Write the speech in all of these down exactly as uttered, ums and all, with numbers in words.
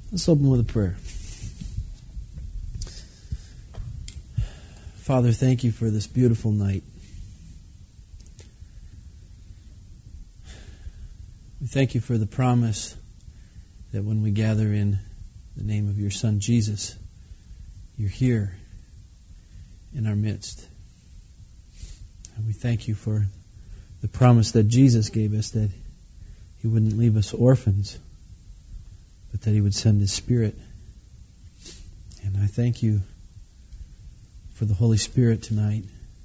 Let's open with a prayer. Father, thank you for this beautiful night. We thank you for the promise that when we gather in the name of your Son Jesus, you're here in our midst. And we thank you for the promise that Jesus gave us that he wouldn't leave us orphans, but that he would send his Spirit. And I thank you for the Holy Spirit tonight.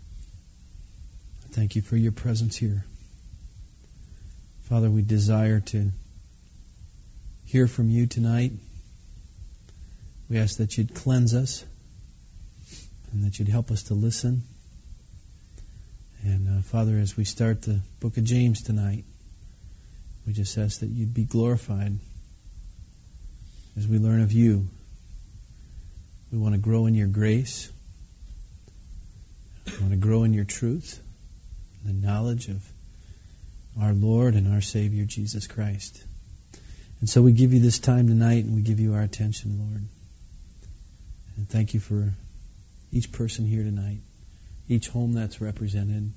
I thank you for your presence here. Father, we desire to hear from you tonight. We ask that you'd cleanse us and that you'd help us to listen. And uh, Father, as we start the book of James tonight, we just ask that you'd be glorified as we learn of you. We want to grow in your grace. We want to grow in your truth, the knowledge of our Lord and our Savior, Jesus Christ. And so we give you this time tonight, and we give you our attention, Lord. And thank you for each person here tonight, each home that's represented.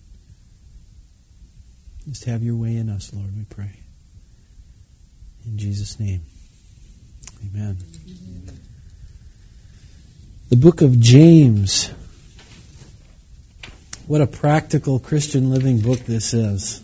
Just have your way in us, Lord, we pray. In Jesus' name, amen. Amen. The book of James. What a practical Christian living book this is.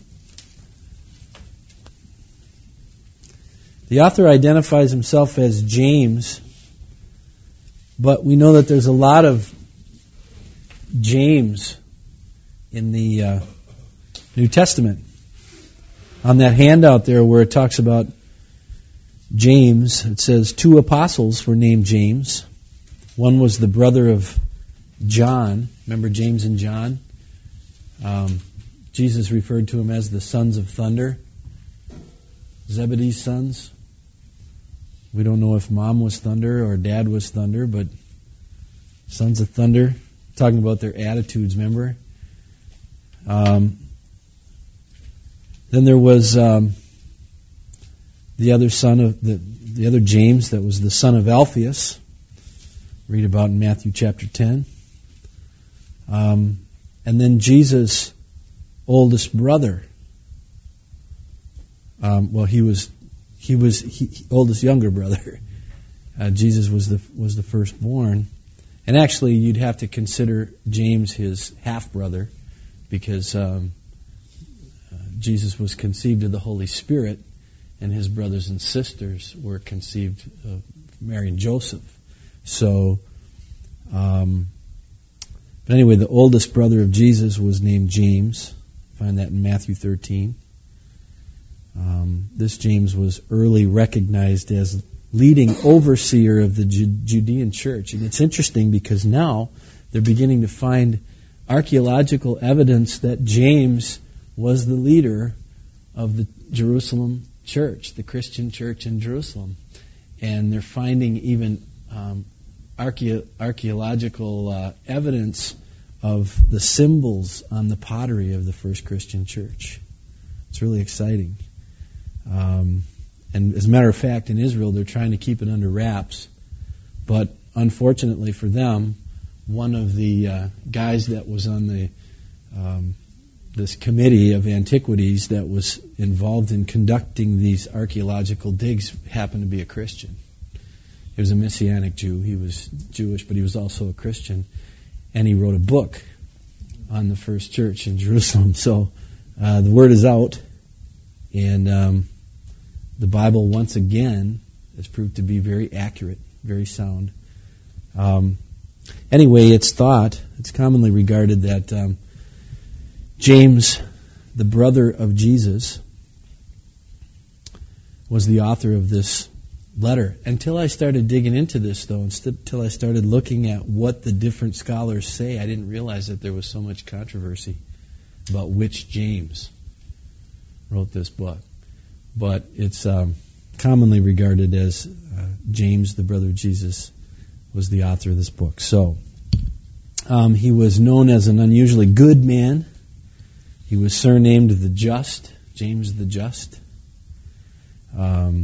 The author identifies himself as James, but we know that there's a lot of James in the uh, New Testament. On that handout there where it talks about James, it says two apostles were named James. One was the brother of John. Remember James and John? Um, Jesus referred to him as the sons of thunder. Zebedee's sons. We don't know if mom was thunder or dad was thunder, but sons of thunder. Talking about their attitudes, remember? Um, then there was um, the other son of the the other James that was the son of Alphaeus. Read about in Matthew chapter ten. Um, and then Jesus' oldest brother. Um, well, he was he was he, oldest younger brother. Uh, Jesus was the was the firstborn, and actually you'd have to consider James his half brother, because um, uh, Jesus was conceived of the Holy Spirit, and his brothers and sisters were conceived of Mary and Joseph. So, um, but anyway, the oldest brother of Jesus was named James. Find that in Matthew thirteen. Um, this James was early recognized as leading overseer of the Ju- Judean church. And it's interesting because now they're beginning to find archaeological evidence that James was the leader of the Jerusalem church, the Christian church in Jerusalem. And they're finding even um, archae- archaeological uh, evidence of the symbols on the pottery of the first Christian church. It's really exciting. Um, and as a matter of fact, in Israel, they're trying to keep it under wraps. But unfortunately for them, one of the uh, guys that was on the um, this committee of antiquities that was involved in conducting these archaeological digs happened to be a Christian. He was a Messianic Jew. He was Jewish, but he was also a Christian. And he wrote a book on the first church in Jerusalem. So uh, the word is out. And um, the Bible, once again, has proved to be very accurate, very sound. Um, anyway, it's thought, it's commonly regarded that um, James, the brother of Jesus, was the author of this letter. Until I started digging into this, though, until I started looking at what the different scholars say, I didn't realize that there was so much controversy about which James wrote this book. But it's um, commonly regarded as uh, James, the brother of Jesus, was the author of this book. So, um, he was known as an unusually good man. He was surnamed the Just, James the Just. Um,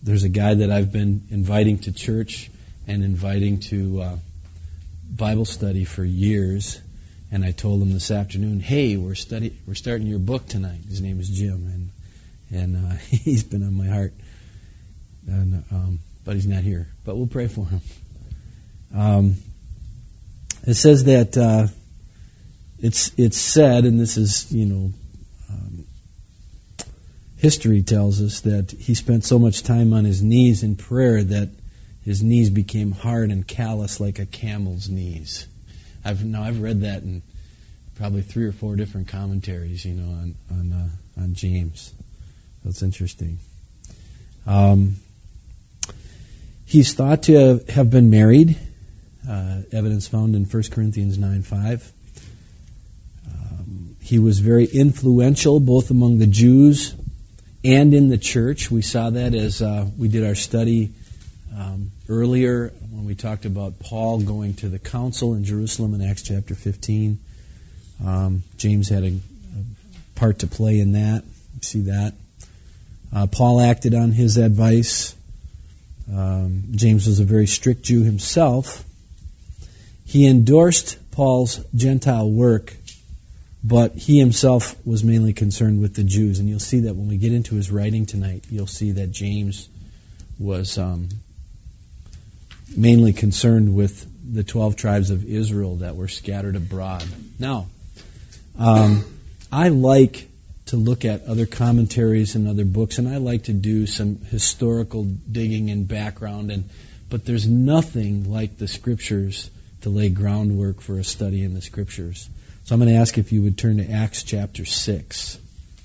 there's a guy that I've been inviting to church and inviting to uh, Bible study for years, and I told him this afternoon, hey, we're study we're starting your book tonight. His name is Jim, and and uh, he's been on my heart, and um, but he's not here. But we'll pray for him. Um, it says that uh, it's it's said, and this is you know. Um, History tells us that he spent so much time on his knees in prayer that his knees became hard and callous like a camel's knees. I've now I've read that in probably three or four different commentaries, you know, on on uh, on James. That's interesting. Um, he's thought to have been married. Uh, evidence found in First Corinthians nine five. Um, he was very influential both among the Jews and in the church. We saw that as uh, we did our study um, earlier when we talked about Paul going to the council in Jerusalem in Acts chapter fifteen. Um, James had a, a part to play in that. You see that. Uh, Paul acted on his advice. Um, James was a very strict Jew himself. He endorsed Paul's Gentile work, but he himself was mainly concerned with the Jews. And you'll see that when we get into his writing tonight, you'll see that James was um, mainly concerned with the twelve tribes of Israel that were scattered abroad. Now, um, I like to look at other commentaries and other books, and I like to do some historical digging and background, and but there's nothing like the Scriptures to lay groundwork for a study in the Scriptures. So I'm going to ask if you would turn to Acts chapter six.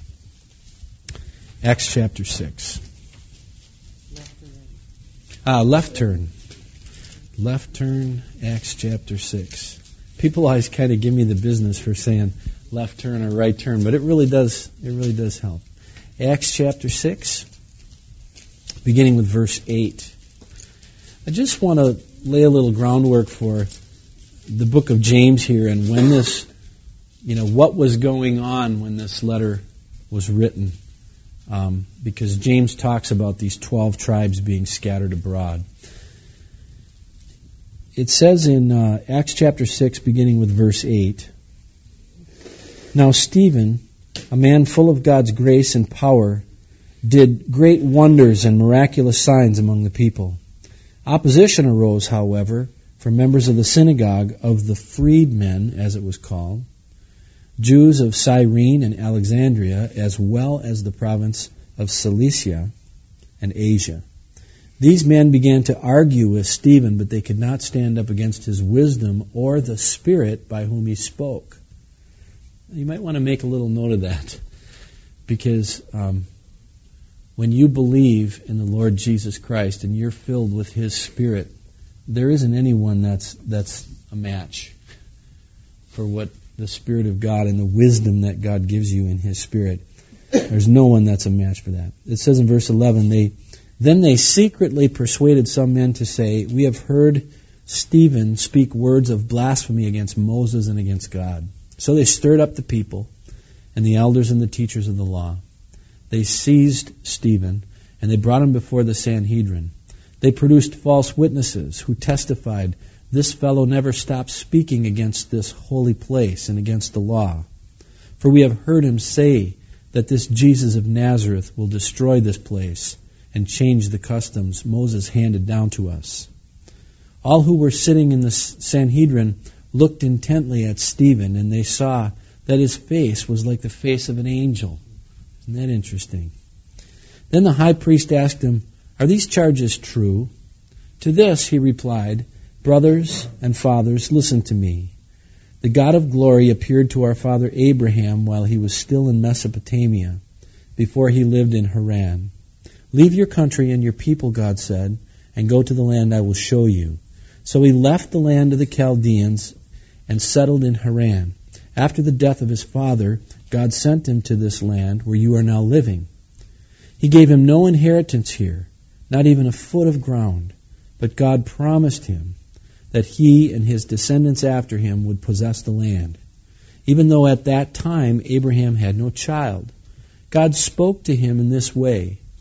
Acts chapter six. Left turn. Ah, left turn. Left turn, Acts chapter six. People always kind of give me the business for saying left turn or right turn, but it really does, it really does help. Acts chapter six, beginning with verse eight. I just want to lay a little groundwork for the book of James here and when this You know, what was going on when this letter was written? Um, because James talks about these twelve tribes being scattered abroad. It says in uh, Acts chapter six, beginning with verse eight, Now Stephen, a man full of God's grace and power, did great wonders and miraculous signs among the people. Opposition arose, however, from members of the synagogue of the freedmen, as it was called, Jews of Cyrene and Alexandria, as well as the province of Cilicia and Asia. These men began to argue with Stephen, but they could not stand up against his wisdom or the Spirit by whom he spoke. You might want to make a little note of that, because um, when you believe in the Lord Jesus Christ and you're filled with His Spirit, there isn't anyone that's that's a match for what the Spirit of God and the wisdom that God gives you in His Spirit. There's no one that's a match for that. It says in verse eleven, they then they secretly persuaded some men to say, We have heard Stephen speak words of blasphemy against Moses and against God. So they stirred up the people and the elders and the teachers of the law. They seized Stephen and they brought him before the Sanhedrin. They produced false witnesses who testified, This fellow never stops speaking against this holy place and against the law. For we have heard him say that this Jesus of Nazareth will destroy this place and change the customs Moses handed down to us. All who were sitting in the Sanhedrin looked intently at Stephen, and they saw that his face was like the face of an angel. Isn't that interesting? Then the high priest asked him, Are these charges true? To this he replied, Brothers and fathers, listen to me. The God of glory appeared to our father Abraham while he was still in Mesopotamia, before he lived in Haran. Leave your country and your people, God said, and go to the land I will show you. So he left the land of the Chaldeans and settled in Haran. After the death of his father, God sent him to this land where you are now living. He gave him no inheritance here, not even a foot of ground, but God promised him that he and his descendants after him would possess the land. Even though at that time Abraham had no child, God spoke to him in this way,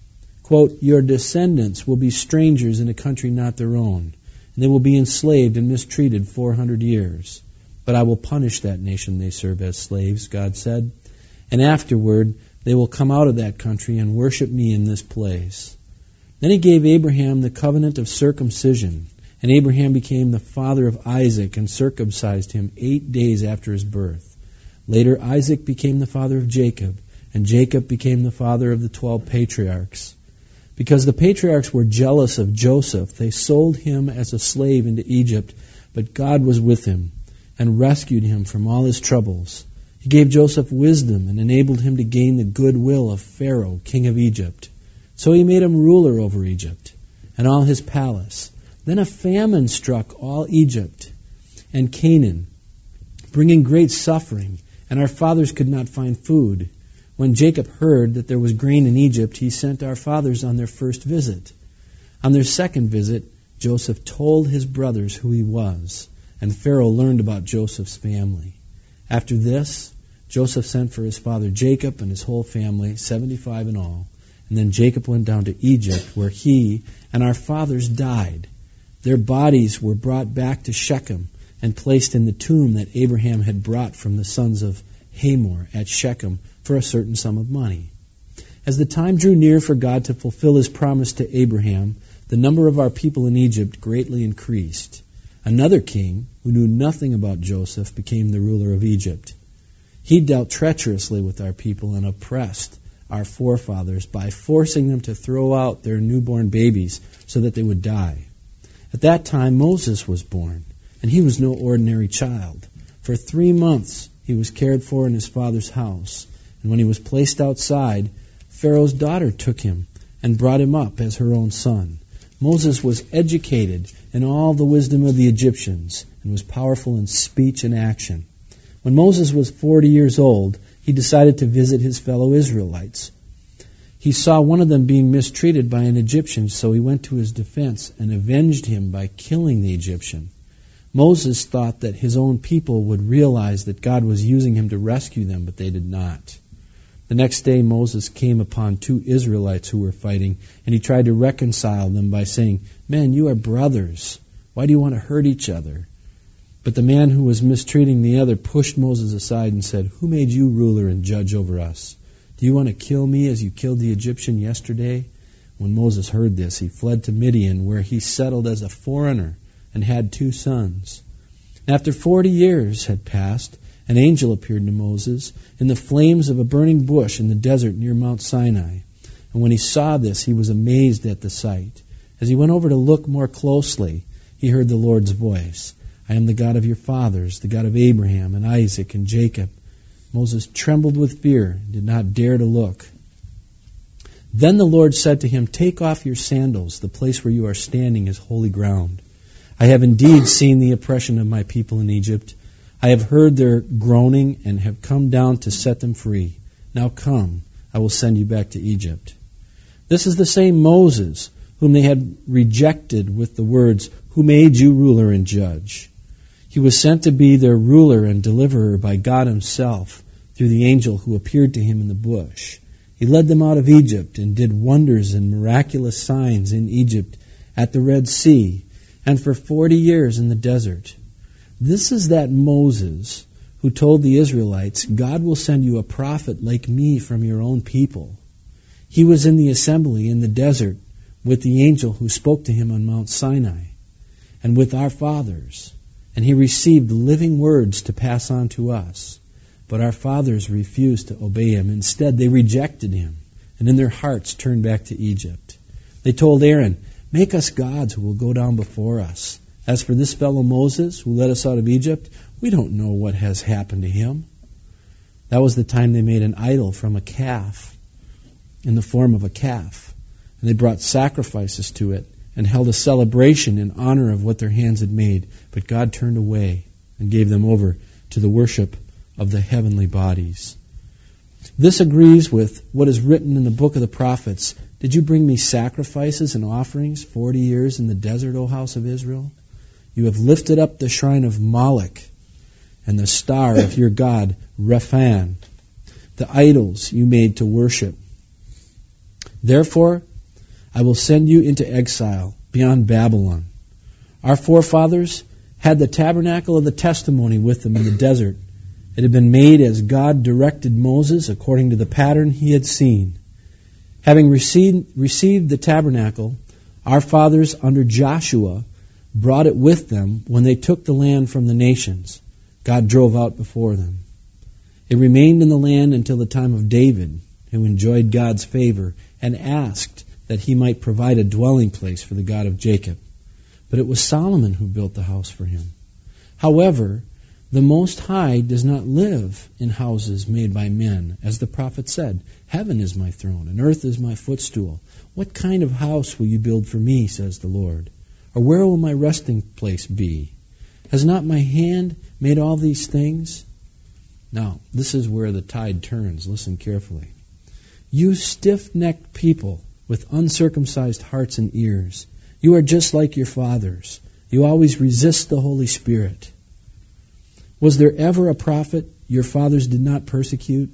quote, "Your descendants will be strangers in a country not their own, and they will be enslaved and mistreated four hundred years. But I will punish that nation they serve as slaves," God said, "and afterward they will come out of that country and worship me in this place." Then he gave Abraham the covenant of circumcision, and Abraham became the father of Isaac and circumcised him eight days after his birth. Later, Isaac became the father of Jacob, and Jacob became the father of the twelve patriarchs. Because the patriarchs were jealous of Joseph, they sold him as a slave into Egypt, but God was with him and rescued him from all his troubles. He gave Joseph wisdom and enabled him to gain the goodwill of Pharaoh, king of Egypt. So he made him ruler over Egypt and all his palace. Then a famine struck all Egypt and Canaan, bringing great suffering, and our fathers could not find food. When Jacob heard that there was grain in Egypt, he sent our fathers on their first visit. On their second visit, Joseph told his brothers who he was, and Pharaoh learned about Joseph's family. After this, Joseph sent for his father Jacob and his whole family, seventy-five in all, and then Jacob went down to Egypt, where he and our fathers died. Their bodies were brought back to Shechem and placed in the tomb that Abraham had brought from the sons of Hamor at Shechem for a certain sum of money. As the time drew near for God to fulfill his promise to Abraham, the number of our people in Egypt greatly increased. Another king, who knew nothing about Joseph, became the ruler of Egypt. He dealt treacherously with our people and oppressed our forefathers by forcing them to throw out their newborn babies so that they would die. At that time Moses was born, and he was no ordinary child. For three months he was cared for in his father's house, and when he was placed outside, Pharaoh's daughter took him and brought him up as her own son. Moses was educated in all the wisdom of the Egyptians and was powerful in speech and action. When Moses was forty years old, he decided to visit his fellow Israelites. He saw one of them being mistreated by an Egyptian, so he went to his defense and avenged him by killing the Egyptian. Moses thought that his own people would realize that God was using him to rescue them, but they did not. The next day Moses came upon two Israelites who were fighting, and he tried to reconcile them by saying, "Men, you are brothers. Why do you want to hurt each other?" But the man who was mistreating the other pushed Moses aside and said, "Who made you ruler and judge over us? Do you want to kill me as you killed the Egyptian yesterday?" When Moses heard this, he fled to Midian, where he settled as a foreigner and had two sons. After forty years had passed, an angel appeared to Moses in the flames of a burning bush in the desert near Mount Sinai. And when he saw this, he was amazed at the sight. As he went over to look more closely, he heard the Lord's voice, "I am the God of your fathers, the God of Abraham and Isaac and Jacob." Moses trembled with fear and did not dare to look. Then the Lord said to him, "Take off your sandals. The place where you are standing is holy ground. I have indeed seen the oppression of my people in Egypt. I have heard their groaning and have come down to set them free. Now come, I will send you back to Egypt." This is the same Moses whom they had rejected with the words, "Who made you ruler and judge?" He was sent to be their ruler and deliverer by God himself through the angel who appeared to him in the bush. He led them out of Egypt and did wonders and miraculous signs in Egypt, at the Red Sea, and for forty years in the desert. This is that Moses who told the Israelites, "God will send you a prophet like me from your own people." He was in the assembly in the desert with the angel who spoke to him on Mount Sinai and with our fathers, and he received living words to pass on to us. But our fathers refused to obey him. Instead, they rejected him and in their hearts turned back to Egypt. They told Aaron, "Make us gods who will go down before us. As for this fellow Moses, who led us out of Egypt, we don't know what has happened to him." That was the time they made an idol from a calf, in the form of a calf. And they brought sacrifices to it and held a celebration in honor of what their hands had made. But God turned away and gave them over to the worship of the heavenly bodies. This agrees with what is written in the book of the prophets. "Did you bring me sacrifices and offerings forty years in the desert, O house of Israel? You have lifted up the shrine of Moloch and the star of your god Rephan, the idols you made to worship. Therefore, I will send you into exile beyond Babylon. Our forefathers had the tabernacle of the testimony with them in the desert. It had been made as God directed Moses according to the pattern he had seen. Having received, received the tabernacle, our fathers under Joshua brought it with them when they took the land from the nations God drove out before them. It remained in the land until the time of David, who enjoyed God's favor and asked that he might provide a dwelling place for the God of Jacob. But it was Solomon who built the house for him. However, the Most High does not live in houses made by men. As the prophet said, heaven is my throne and earth is my footstool. What kind of house will you build for me, says the Lord? Or where will my resting place be? Has not my hand made all these things? Now, this is where the tide turns. Listen carefully. You stiff-necked people with uncircumcised hearts and ears, you are just like your fathers. You always resist the Holy Spirit. Was there ever a prophet your fathers did not persecute?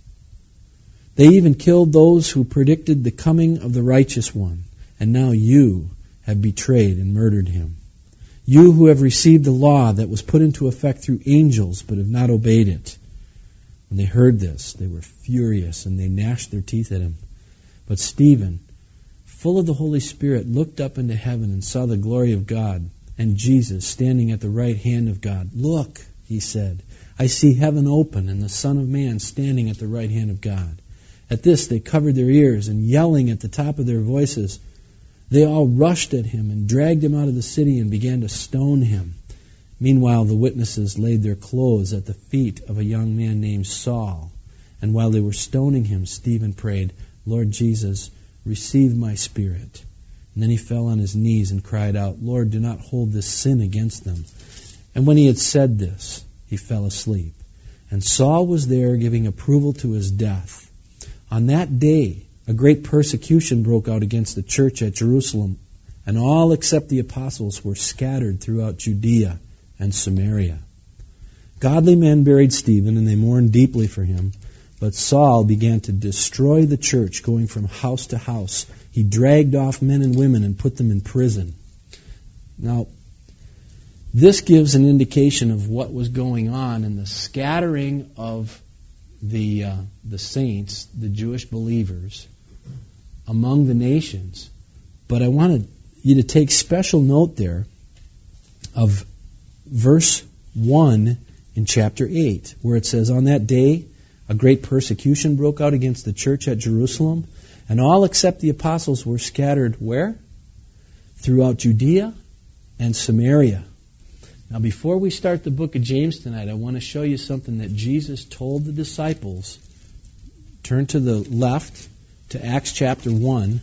They even killed those who predicted the coming of the righteous one, and now you have betrayed and murdered him. You who have received the law that was put into effect through angels but have not obeyed it. When they heard this, they were furious and they gnashed their teeth at him. But Stephen, full of the Holy Spirit, looked up into heaven and saw the glory of God and Jesus standing at the right hand of God. Look, he said, I see heaven open and the Son of Man standing at the right hand of God. At this they covered their ears, and yelling at the top of their voices, they all rushed at him and dragged him out of the city and began to stone him. Meanwhile the witnesses laid their clothes at the feet of a young man named Saul. And while they were stoning him, Stephen prayed, Lord Jesus, receive my spirit. And then he fell on his knees and cried out, Lord, do not hold this sin against them. And when he had said this, he fell asleep. And Saul was there giving approval to his death. On that day, a great persecution broke out against the church at Jerusalem, and all except the apostles were scattered throughout Judea and Samaria. Godly men buried Stephen, and they mourned deeply for him. But Saul began to destroy the church, going from house to house. He dragged off men and women and put them in prison. Now, this gives an indication of what was going on in the scattering of the uh, the saints, the Jewish believers, among the nations. But I wanted you to take special note there of verse one in chapter eight, where it says, on that day a great persecution broke out against the church at Jerusalem, and all except the apostles were scattered where? Throughout Judea and Samaria. Now, before we start the book of James tonight, I want to show you something that Jesus told the disciples. Turn to the left to Acts chapter one.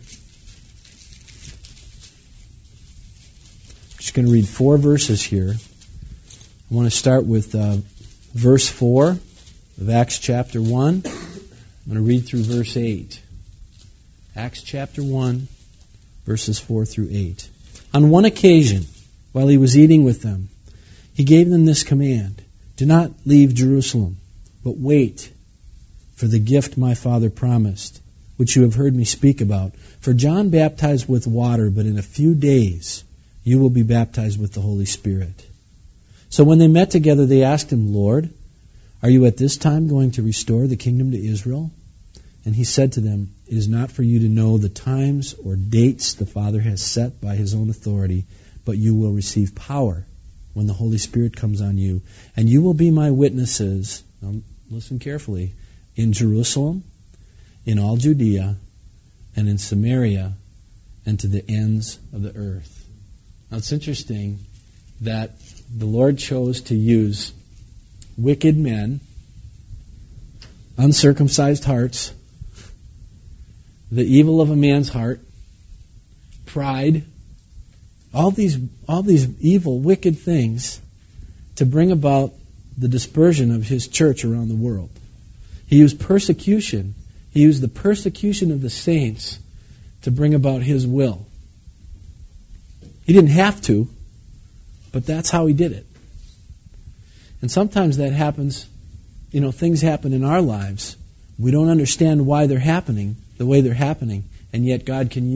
I'm just going to read four verses here. I want to start with uh, verse four of Acts chapter one. I'm going to read through verse eight. Acts chapter one, verses four through eight. On one occasion, while he was eating with them, he gave them this command, do not leave Jerusalem, but wait for the gift my Father promised, which you have heard me speak about. For John baptized with water, but in a few days you will be baptized with the Holy Spirit. So when they met together, they asked him, Lord, are you at this time going to restore the kingdom to Israel? And he said to them, it is not for you to know the times or dates the Father has set by his own authority, but you will receive power when the Holy Spirit comes on you. And you will be my witnesses, now listen carefully, in Jerusalem, in all Judea, and in Samaria, and to the ends of the earth. Now it's interesting that the Lord chose to use wicked men, uncircumcised hearts, the evil of a man's heart, pride, all these all these evil, wicked things to bring about the dispersion of his church around the world. He used persecution. He used the persecution of the saints to bring about his will. He didn't have to, but that's how he did it. And sometimes that happens, you know, things happen in our lives. We don't understand why they're happening the way they're happening, and yet God can use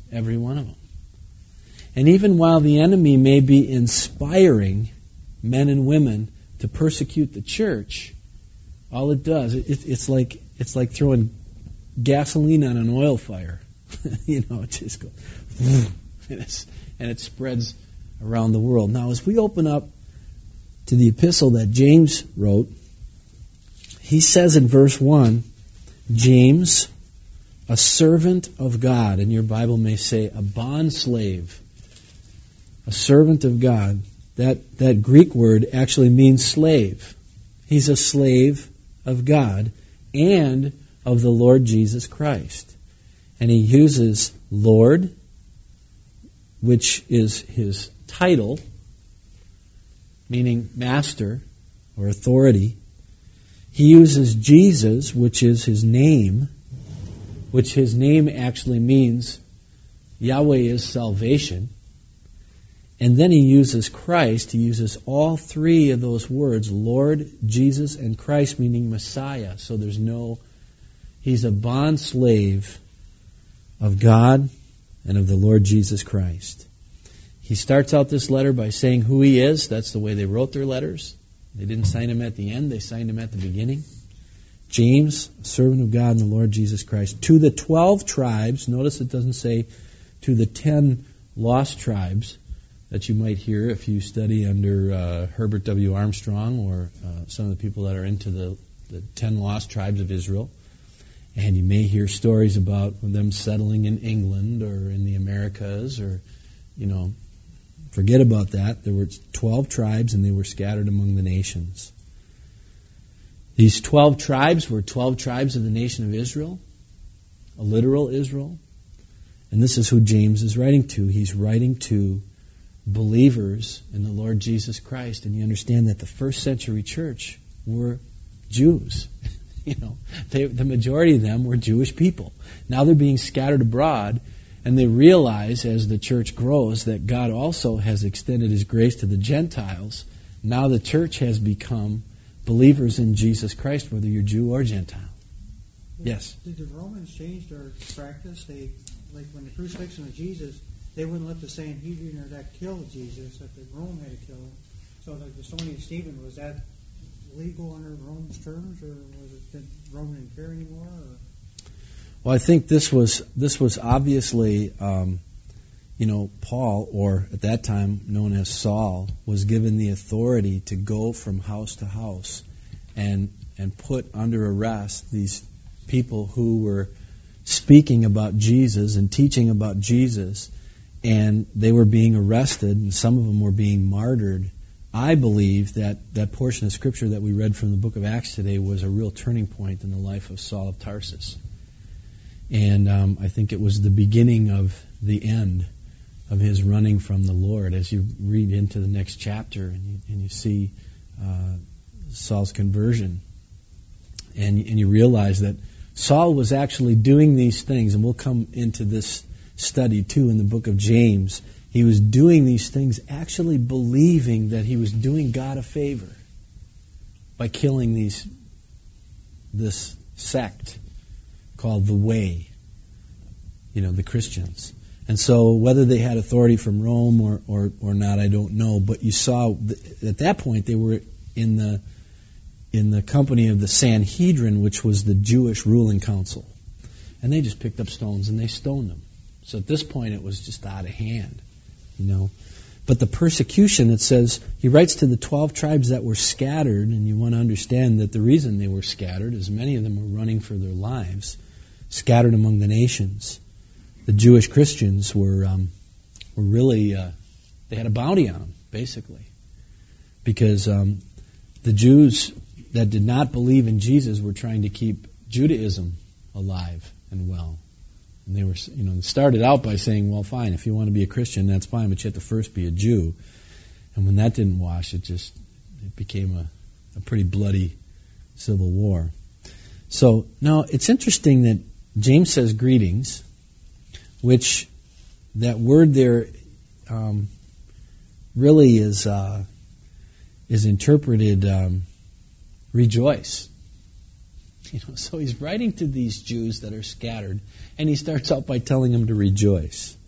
every one of them. And even while the enemy may be inspiring men and women to persecute the church, all it does, it, it's like it's like throwing gasoline on an oil fire. You know, it just goes, and, it's, and it spreads around the world. Now, as we open up to the epistle that James wrote, he says in verse one, James, a servant of God, and your Bible may say a bondslave, a servant of God. That, that Greek word actually means slave. He's a slave of God and of the Lord Jesus Christ. And he uses Lord, which is his title, meaning master or authority. He uses Jesus, which is his name, which his name actually means Yahweh is salvation. And then he uses Christ. He uses all three of those words, Lord, Jesus, and Christ, meaning Messiah. So there's no, he's a bond slave of God and of the Lord Jesus Christ. He starts out this letter by saying who he is. That's the way they wrote their letters. They didn't sign him at the end. They signed him at the beginning. James, a servant of God and the Lord Jesus Christ. To the twelve tribes, notice it doesn't say to the ten lost tribes that you might hear if you study under uh, Herbert W. Armstrong or uh, some of the people that are into the, the ten lost tribes of Israel. And you may hear stories about them settling in England or in the Americas or, you know, forget about that. There were twelve tribes and they were scattered among the nations. These twelve tribes were twelve tribes of the nation of Israel, a literal Israel. And this is who James is writing to. He's writing to believers in the Lord Jesus Christ. And you understand that the first century church were Jews. You know, they, the majority of them were Jewish people. Now they're being scattered abroad, and they realize as the church grows that God also has extended His grace to the Gentiles. Now the church has become believers in Jesus Christ, whether you're Jew or Gentile. Yes? Did the Romans change their practice? They, like when the crucifixion of Jesus, they wouldn't let the Sanhedrin or that kill Jesus, that the Rome had to kill him. So like the stoning of Stephen, was that legal under Rome's terms, or was it, did Rome didn't care anymore? Or? Well, I think this was this was obviously, um, you know, Paul, or at that time known as Saul, was given the authority to go from house to house and and put under arrest these people who were speaking about Jesus and teaching about Jesus, and they were being arrested, and some of them were being martyred. I believe that that portion of Scripture that we read from the book of Acts today was a real turning point in the life of Saul of Tarsus. And um, I think it was the beginning of the end of his running from the Lord. As you read into the next chapter and you, and you see uh, Saul's conversion, and, and you realize that Saul was actually doing these things, and we'll come into this study too in the book of James. He was doing these things actually believing that he was doing God a favor by killing these this sect called the Way, you know, the Christians. And so whether they had authority from Rome or, or, or not, I don't know. But you saw th- at that point they were in the in the company of the Sanhedrin, which was the Jewish ruling council. And they just picked up stones and they stoned them. So at this point it was just out of hand. You know, but the persecution, it says, he writes to the twelve tribes that were scattered, and you want to understand that the reason they were scattered is many of them were running for their lives, scattered among the nations. The Jewish Christians were um, were really, uh, they had a bounty on them, basically, because um, the Jews that did not believe in Jesus were trying to keep Judaism alive and well. And they were, you know, started out by saying, well, fine, if you want to be a Christian, that's fine, but you have to first be a Jew. And when that didn't wash, it just it became a, a pretty bloody civil war. So now it's interesting that James says greetings, which that word there um, really is uh, is interpreted um, rejoice. You know, so he's writing to these Jews that are scattered, and he starts out by telling them to rejoice.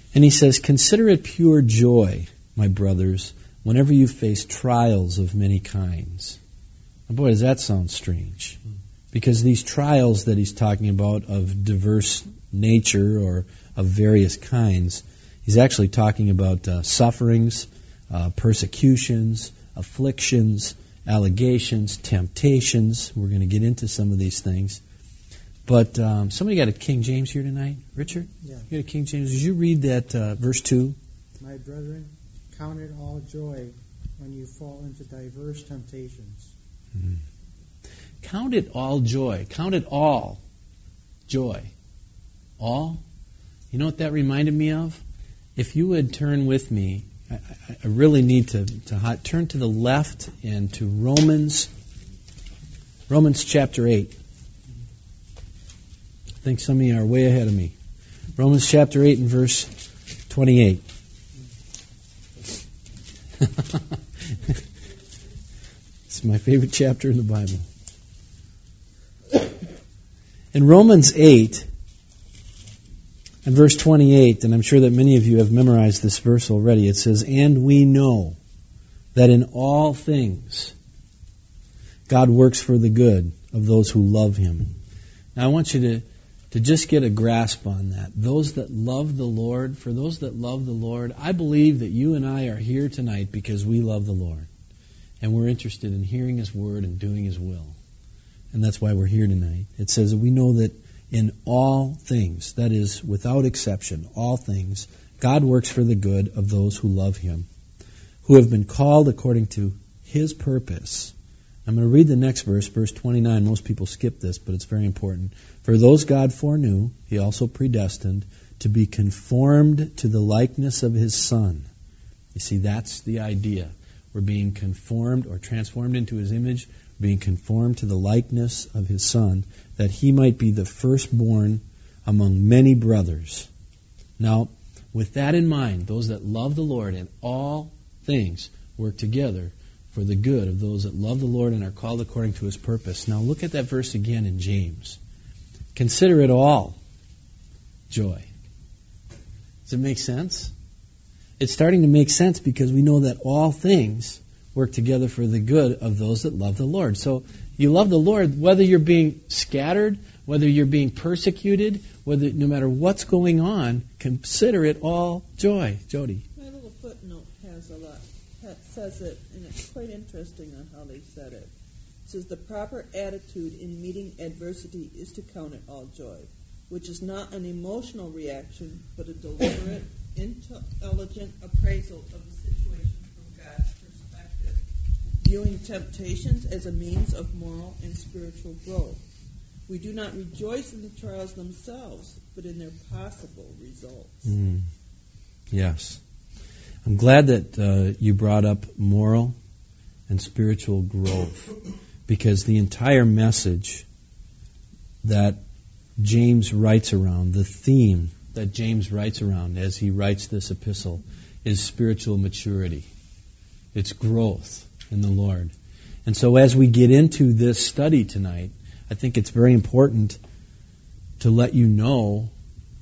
And he says, consider it pure joy, my brothers, whenever you face trials of many kinds. Now, boy, does that sound strange. Because these trials that he's talking about of diverse nature or of various kinds, he's actually talking about uh, sufferings, uh, persecutions, afflictions, allegations, temptations. We're going to get into some of these things. But um, somebody got a King James here tonight? Richard? Yeah. You got a King James? Did you read that uh, verse two? My brethren, count it all joy when you fall into diverse temptations. Mm-hmm. Count it all joy. Count it all joy. All? You know what that reminded me of? If you would turn with me, I, I, I really need to, to hot, turn to the left and to Romans, Romans chapter eight. I think some of you are way ahead of me. Romans chapter eight and verse twenty-eight. It's my favorite chapter in the Bible. In Romans eight and verse twenty-eight, and I'm sure that many of you have memorized this verse already, it says, and we know that in all things God works for the good of those who love Him. Now I want you to to just get a grasp on that. Those that love the Lord, for those that love the Lord, I believe that you and I are here tonight because we love the Lord. And we're interested in hearing His Word and doing His will. And that's why we're here tonight. It says that we know that in all things, that is, without exception, all things, God works for the good of those who love Him, who have been called according to His purpose. I'm going to read the next verse, verse twenty-nine. Most people skip this, but it's very important. For those God foreknew, He also predestined to be conformed to the likeness of His Son. You see, that's the idea. We're being conformed or transformed into His image, being conformed to the likeness of His Son, that He might be the firstborn among many brothers. Now, with that in mind, those that love the Lord in all things work together for the good of those that love the Lord and are called according to His purpose. Now look at that verse again in James. Consider it all joy. Does it make sense? It's starting to make sense because we know that all things work together for the good of those that love the Lord. So you love the Lord whether you're being scattered, whether you're being persecuted, whether no matter what's going on, consider it all joy. Jody. My little footnote has a lot. That says it, and it's quite interesting on how they said it. It says the proper attitude in meeting adversity is to count it all joy, which is not an emotional reaction, but a deliberate, intelligent appraisal of the situation from God's perspective, viewing temptations as a means of moral and spiritual growth. We do not rejoice in the trials themselves, but in their possible results. Mm. Yes. I'm glad that uh, you brought up moral and spiritual growth, because the entire message that James writes around, the theme that James writes around as he writes this epistle, is spiritual maturity. It's growth in the Lord. And so as we get into this study tonight, I think it's very important to let you know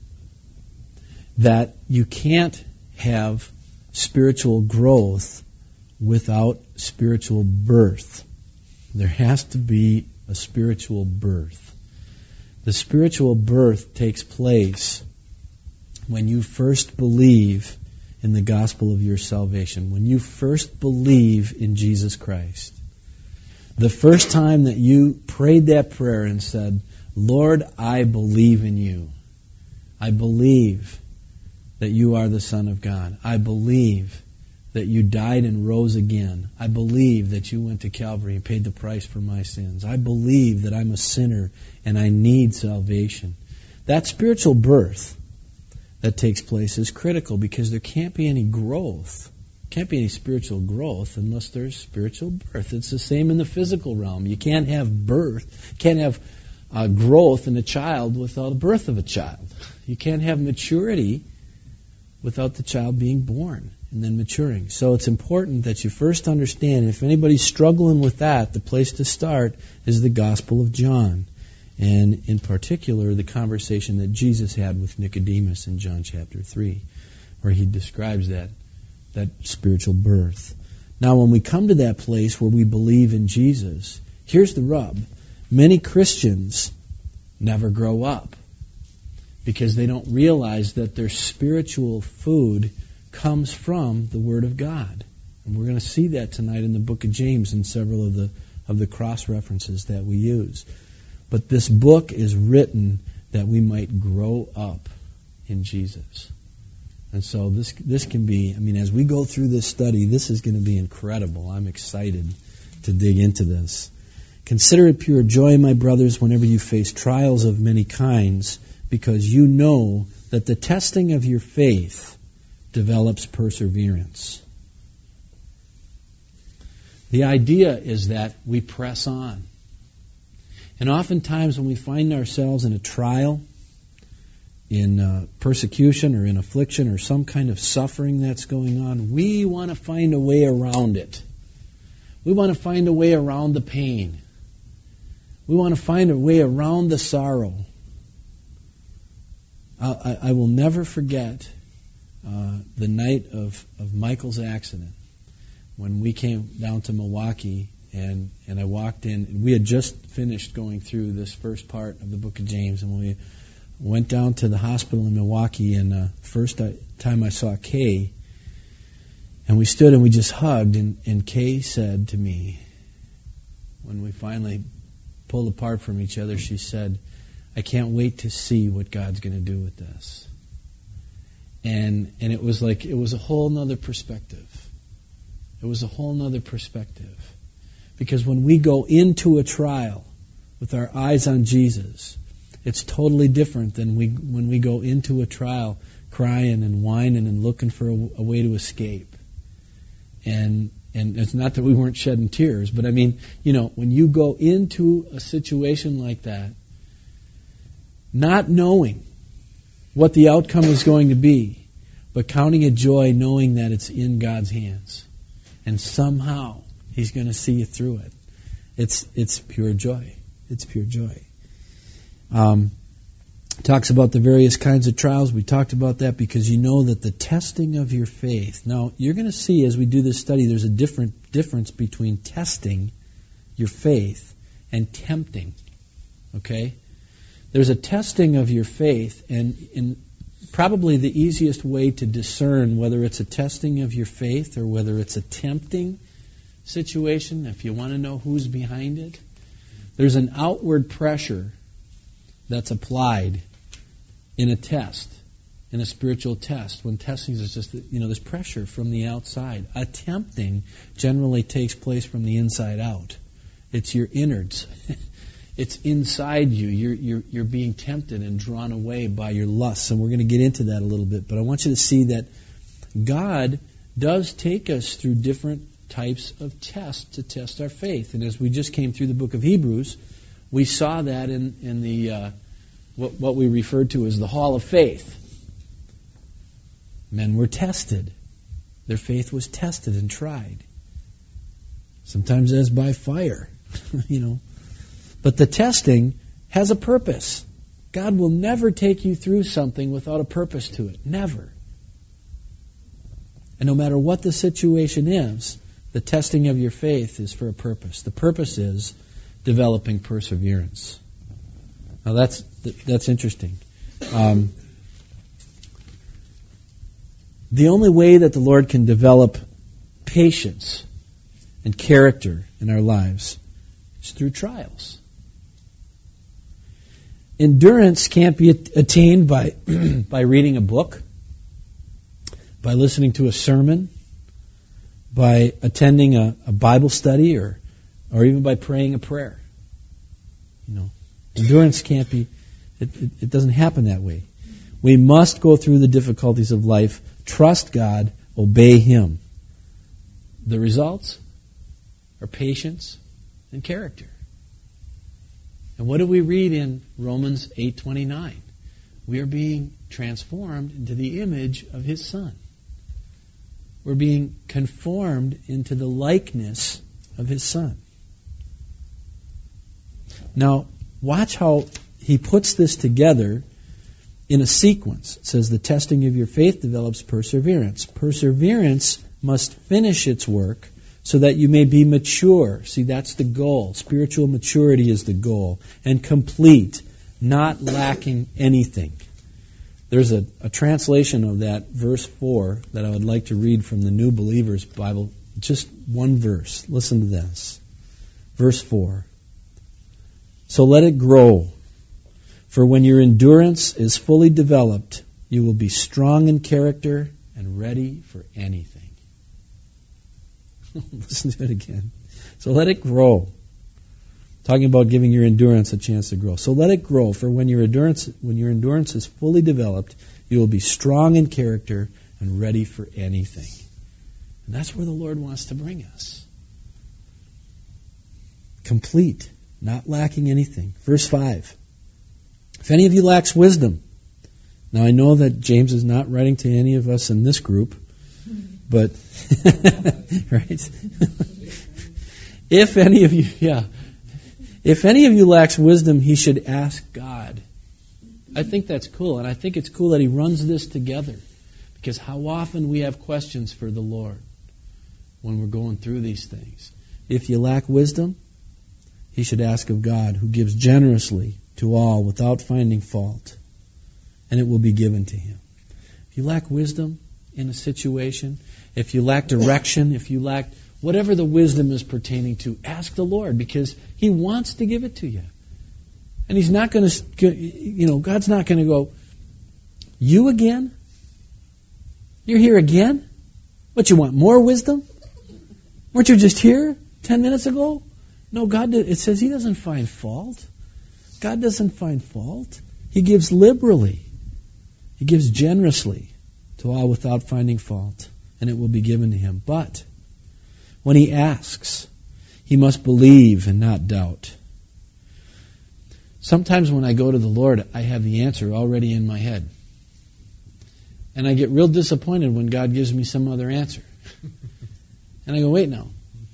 that you can't have spiritual growth without spiritual birth. There has to be a spiritual birth. The spiritual birth takes place when you first believe in the gospel of your salvation, when you first believe in Jesus Christ. The first time that you prayed that prayer and said, Lord, I believe in you. I believe that you are the Son of God. I believe that you died and rose again. I believe that you went to Calvary and paid the price for my sins. I believe that I'm a sinner and I need salvation. That spiritual birth that takes place is critical, because there can't be any growth. Can't be any spiritual growth unless there's spiritual birth. It's the same in the physical realm. You can't have birth, can't have uh, growth in a child without the birth of a child. You can't have maturity without the child being born and then maturing. So it's important that you first understand, if anybody's struggling with that, the place to start is the Gospel of John. And in particular, the conversation that Jesus had with Nicodemus in John chapter three. where he describes that, that spiritual birth. Now, when we come to that place where we believe in Jesus, here's the rub. Many Christians never grow up because they don't realize that their spiritual food comes from the Word of God. And we're going to see that tonight in the book of James in several of the of the cross references that we use. But this book is written that we might grow up in Jesus. And so this this can be, I mean, as we go through this study, this is going to be incredible. I'm excited to dig into this. Consider it pure joy, my brothers, whenever you face trials of many kinds, because you know that the testing of your faith develops perseverance. The idea is that we press on. And oftentimes when we find ourselves in a trial, in uh, persecution or in affliction or some kind of suffering that's going on, we want to find a way around it. We want to find a way around the pain. We want to find a way around the sorrow. I, I, I will never forget uh, the night of, of Michael's accident when we came down to Milwaukee and, and I walked in. And we had just finished going through this first part of the book of James, and when we went down to the hospital in Milwaukee, and uh, first I, time I saw Kay, and we stood and we just hugged, and, and Kay said to me, when we finally pulled apart from each other, she said, I can't wait to see what God's going to do with this. And and it was like, it was a whole nother perspective. It was a whole nother perspective. Because when we go into a trial with our eyes on Jesus, it's totally different than we when we go into a trial crying and whining and looking for a, a way to escape. And and it's not that we weren't shedding tears, but I mean, you know, when you go into a situation like that, not knowing what the outcome is going to be, but counting it joy knowing that it's in God's hands. And somehow He's going to see you through it. It's it's pure joy. It's pure joy. Um, talks about the various kinds of trials. We talked about that because you know that the testing of your faith. Now, you're going to see as we do this study, there's a different difference between testing your faith and tempting. Okay? There's a testing of your faith, and in probably the easiest way to discern whether it's a testing of your faith or whether it's a tempting situation, if you want to know who's behind it, there's an outward pressure that's applied in a test, in a spiritual test. When testing is just, you know, there's pressure from the outside. A tempting generally takes place from the inside out. It's your innards. It's inside you. You're, you're, you're being tempted and drawn away by your lusts. And we're going to get into that a little bit. But I want you to see that God does take us through different types of tests to test our faith. And as we just came through the book of Hebrews, we saw that in, in the uh, what, what we referred to as the hall of faith. Men were tested. Their faith was tested and tried. Sometimes as by fire, you know. But the testing has a purpose. God will never take you through something without a purpose to it. Never. And no matter what the situation is, the testing of your faith is for a purpose. The purpose is developing perseverance. Now that's that's interesting. Um, the only way that the Lord can develop patience and character in our lives is through trials. Endurance can't be attained by by reading a book, by listening to a sermon, by attending a, a Bible study, or or even by praying a prayer. You know, endurance can't be. It, it, it doesn't happen that way. We must go through the difficulties of life, trust God, obey Him. The results are patience and character. And what do we read in Romans eight twenty-nine? We are being transformed into the image of His Son. We're being conformed into the likeness of His Son. Now, watch how he puts this together in a sequence. It says the testing of your faith develops perseverance. Perseverance must finish its work so that you may be mature. See, that's the goal. Spiritual maturity is the goal. And complete, not lacking anything. There's a, a translation of that verse four that I would like to read from the New Believers Bible. Just one verse. Listen to this. Verse four. So let it grow. For when your endurance is fully developed, you will be strong in character and ready for anything. Listen to it again. So let it grow. Talking about giving your endurance a chance to grow. So let it grow, for when your endurance when your endurance is fully developed, you will be strong in character and ready for anything. And that's where the Lord wants to bring us. Complete, not lacking anything. Verse five. If any of you lacks wisdom. Now I know that James is not writing to any of us in this group, but right? If any of you, yeah. If any of you lacks wisdom, he should ask God. I think that's cool, and I think it's cool that he runs this together. Because how often we have questions for the Lord when we're going through these things. If you lack wisdom, he should ask of God, who gives generously to all without finding fault, and it will be given to him. If you lack wisdom in a situation, if you lack direction, if you lack whatever the wisdom is pertaining to, ask the Lord, because he wants to give it to you. And he's not going to, you know, God's not going to go, you again? You're here again? What, you want more wisdom? Weren't you just here ten minutes ago? No, God, it says he doesn't find fault. God doesn't find fault. He gives liberally. He gives generously to all without finding fault, and it will be given to him. But when he asks, he must believe and not doubt. Sometimes when I go to the Lord, I have the answer already in my head. And I get real disappointed when God gives me some other answer. And I go, wait, no.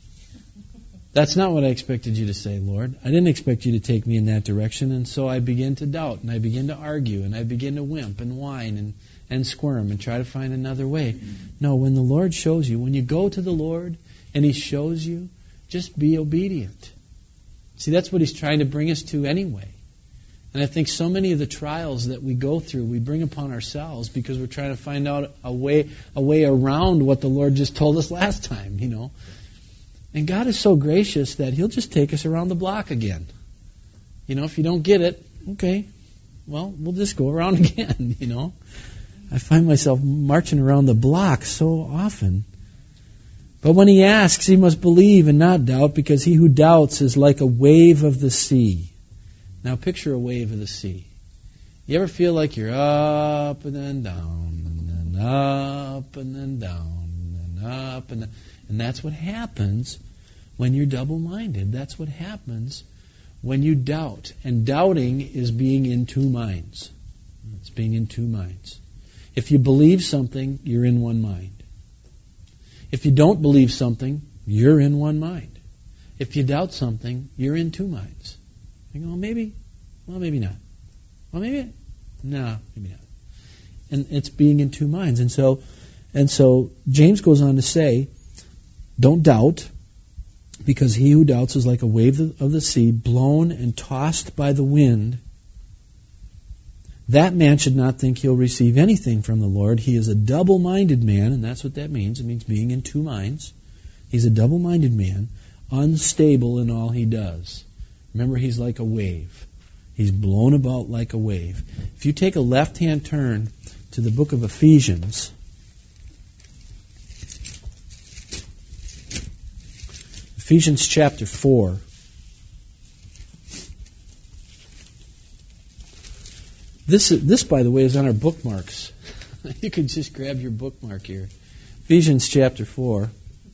That's not what I expected you to say, Lord. I didn't expect you to take me in that direction. And so I begin to doubt, and I begin to argue, and I begin to wimp and whine and, and squirm and try to find another way. No, when the Lord shows you, when you go to the Lord and he shows you, just be obedient. See, that's what he's trying to bring us to anyway. And I think so many of the trials that we go through, we bring upon ourselves because we're trying to find out a way, a way around what the Lord just told us last time, you know. And God is so gracious that he'll just take us around the block again. You know, if you don't get it, okay, well, we'll just go around again, you know. I find myself marching around the block so often. But when he asks, he must believe and not doubt, because he who doubts is like a wave of the sea. Now picture a wave of the sea. You ever feel like you're up and then down, and then up and then down, and then up and then... And that's what happens when you're double-minded. That's what happens when you doubt. And doubting is being in two minds. It's being in two minds. If you believe something, you're in one mind. If you don't believe something, you're in one mind. If you doubt something, you're in two minds. You go, well, maybe, well, maybe not. Well, maybe, no, maybe not. And it's being in two minds. And so, and so James goes on to say, don't doubt, because he who doubts is like a wave of the sea, blown and tossed by the wind. That man should not think he'll receive anything from the Lord. He is a double-minded man, and that's what that means. It means being in two minds. He's a double-minded man, unstable in all he does. Remember, he's like a wave. He's blown about like a wave. If you take a left-hand turn to the book of Ephesians, Ephesians chapter four. This, this, by the way, is on our bookmarks. You can just grab your bookmark here. Ephesians chapter four.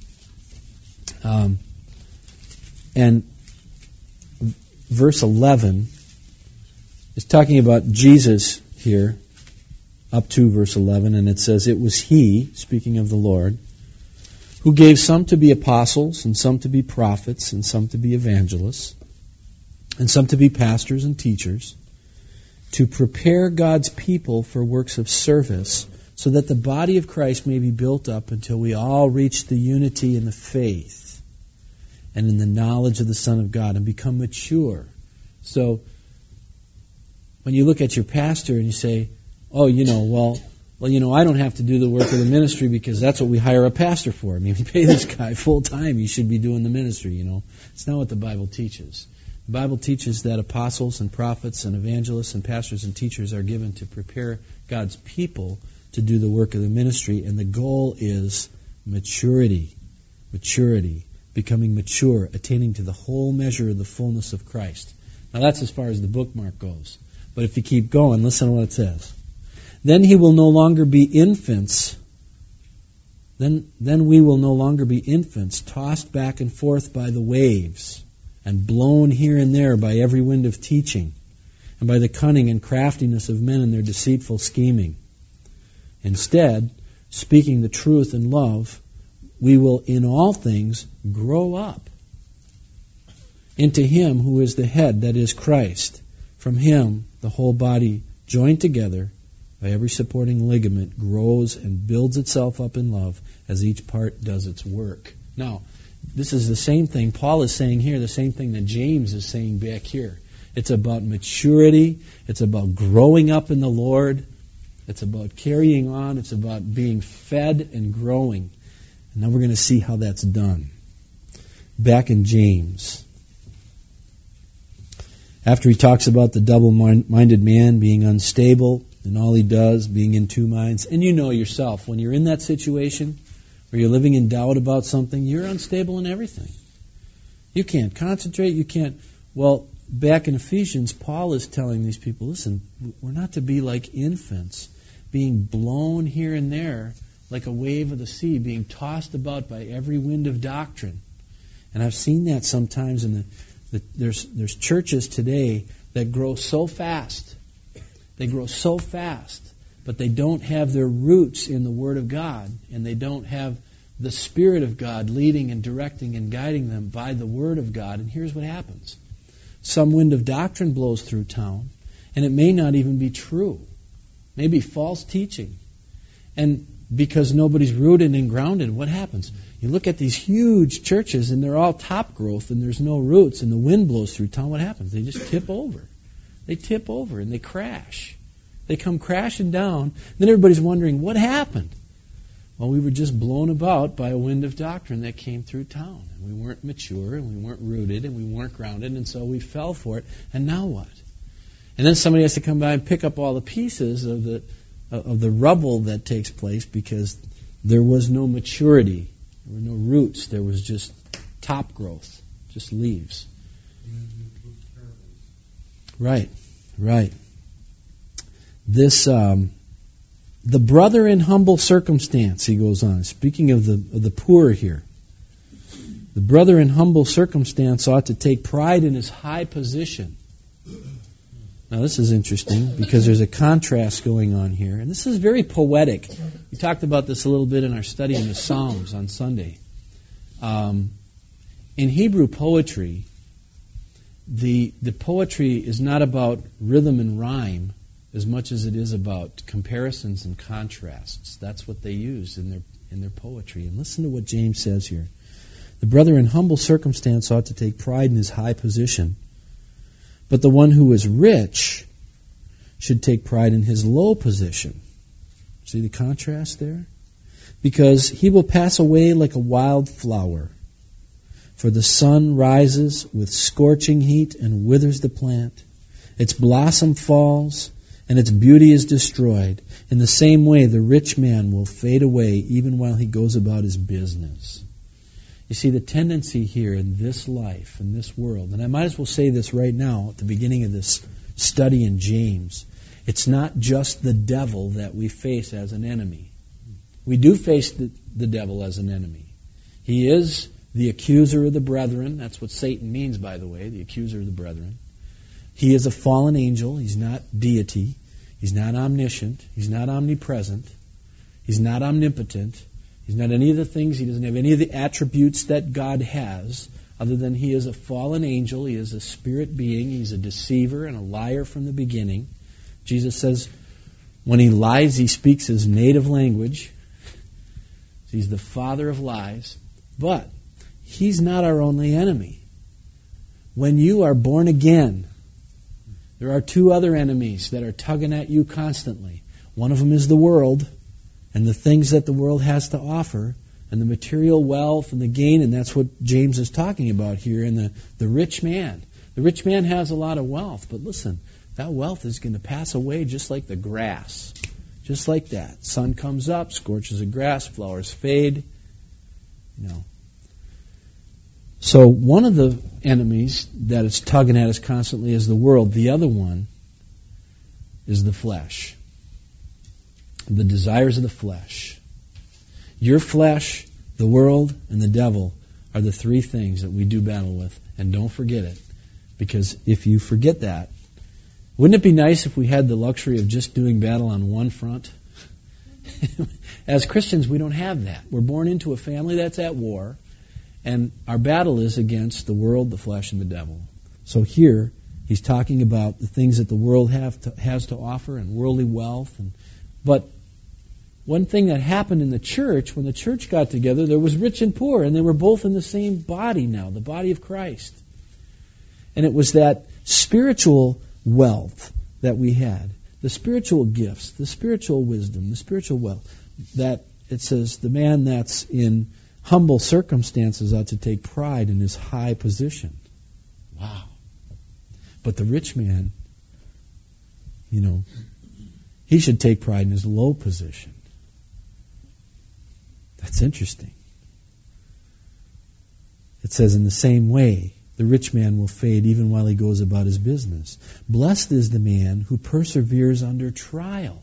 Um, and verse eleven is talking about Jesus here, up to verse eleven, and it says, it was he, speaking of the Lord, who gave some to be apostles, and some to be prophets, and some to be evangelists, and some to be pastors and teachers, to prepare God's people for works of service, so that the body of Christ may be built up until we all reach the unity in the faith and in the knowledge of the Son of God and become mature. So, when you look at your pastor and you say, oh, you know, well, well, you know, I don't have to do the work of the ministry because that's what we hire a pastor for. I mean, we pay this guy full time. He should be doing the ministry, you know. It's not what the Bible teaches. The Bible teaches that apostles and prophets and evangelists and pastors and teachers are given to prepare God's people to do the work of the ministry, and the goal is maturity, maturity, becoming mature, attaining to the whole measure of the fullness of Christ. Now that's as far as the bookmark goes. But if you keep going, listen to what it says. Then he will no longer be infants. Then, then we will no longer be infants, tossed back and forth by the waves, and blown here and there by every wind of teaching, and by the cunning and craftiness of men and their deceitful scheming. Instead, speaking the truth in love, we will in all things grow up into Him who is the head, that is Christ. From Him, the whole body, joined together by every supporting ligament, grows and builds itself up in love as each part does its work. Now, this is the same thing Paul is saying here, the same thing that James is saying back here. It's about maturity. It's about growing up in the Lord. It's about carrying on. It's about being fed and growing. And now we're going to see how that's done. Back in James. After he talks about the double-minded man being unstable in all he does, being in two minds. And you know yourself, when you're in that situation where you're living in doubt about something, you're unstable in everything. You can't concentrate. You can't... Well, back in Ephesians, Paul is telling these people, listen, we're not to be like infants, being blown here and there like a wave of the sea, being tossed about by every wind of doctrine. And I've seen that sometimes in the, the there's there's churches today that grow so fast. They grow so fast, but they don't have their roots in the Word of God, and they don't have the Spirit of God leading and directing and guiding them by the Word of God. And here's what happens. Some wind of doctrine blows through town, and it may not even be true. Maybe false teaching. And because nobody's rooted and grounded, what happens? You look at these huge churches, and they're all top growth, and there's no roots, and the wind blows through town. What happens? They just tip over. They tip over, and they crash. They come crashing down. Then everybody's wondering, what happened? Well, we were just blown about by a wind of doctrine that came through town. And we weren't mature, and we weren't rooted, and we weren't grounded, and so we fell for it. And now what? And then somebody has to come by and pick up all the pieces of the of the rubble that takes place, because there was no maturity. There were no roots. There was just top growth, just leaves. Right, right. This, um, the brother in humble circumstance, he goes on, speaking of the of the poor here. The brother in humble circumstance ought to take pride in his high position. Now this is interesting because there's a contrast going on here. And this is very poetic. We talked about this a little bit in our study in the Psalms on Sunday. Um, in Hebrew poetry, the the poetry is not about rhythm and rhyme as much as it is about comparisons and contrasts. That's what they use in their in their poetry. And listen to what James says here. The brother in humble circumstance ought to take pride in his high position, but the one who is rich should take pride in his low position. See the contrast there? Because he will pass away like a wild flower. For the sun rises with scorching heat and withers the plant. Its blossom falls, and its beauty is destroyed. In the same way, the rich man will fade away even while he goes about his business. You see, the tendency here in this life, in this world, and I might as well say this right now at the beginning of this study in James, it's not just the devil that we face as an enemy. We do face the, the devil as an enemy. He is the accuser of the brethren. That's what Satan means, by the way, the accuser of the brethren. He is a fallen angel. He's not deity. He's not omniscient. He's not omnipresent. He's not omnipotent. He's not any of the things. He doesn't have any of the attributes that God has, other than he is a fallen angel. He is a spirit being. He's a deceiver and a liar from the beginning. Jesus says when he lies, he speaks his native language. He's the father of lies. But he's not our only enemy. When you are born again, there are two other enemies that are tugging at you constantly. One of them is the world and the things that the world has to offer and the material wealth and the gain, and that's what James is talking about here in the, the rich man. The rich man has a lot of wealth, but listen, that wealth is going to pass away just like the grass. Just like that. Sun comes up, scorches the grass, flowers fade. You know. So one of the enemies that is tugging at us constantly is the world. The other one is the flesh. The desires of the flesh. Your flesh, the world, and the devil are the three things that we do battle with. And don't forget it. Because if you forget that, wouldn't it be nice if we had the luxury of just doing battle on one front? As Christians, we don't have that. We're born into a family that's at war, and our battle is against the world, the flesh, and the devil. So here, he's talking about the things that the world have to, has to offer and worldly wealth. And, but one thing that happened in the church, when the church got together, there was rich and poor, and they were both in the same body now, the body of Christ. And it was that spiritual wealth that we had, the spiritual gifts, the spiritual wisdom, the spiritual wealth, that it says the man that's in humble circumstances ought to take pride in his high position. Wow. But the rich man, you know, he should take pride in his low position. That's interesting. It says in the same way, the rich man will fade even while he goes about his business. Blessed is the man who perseveres under trial.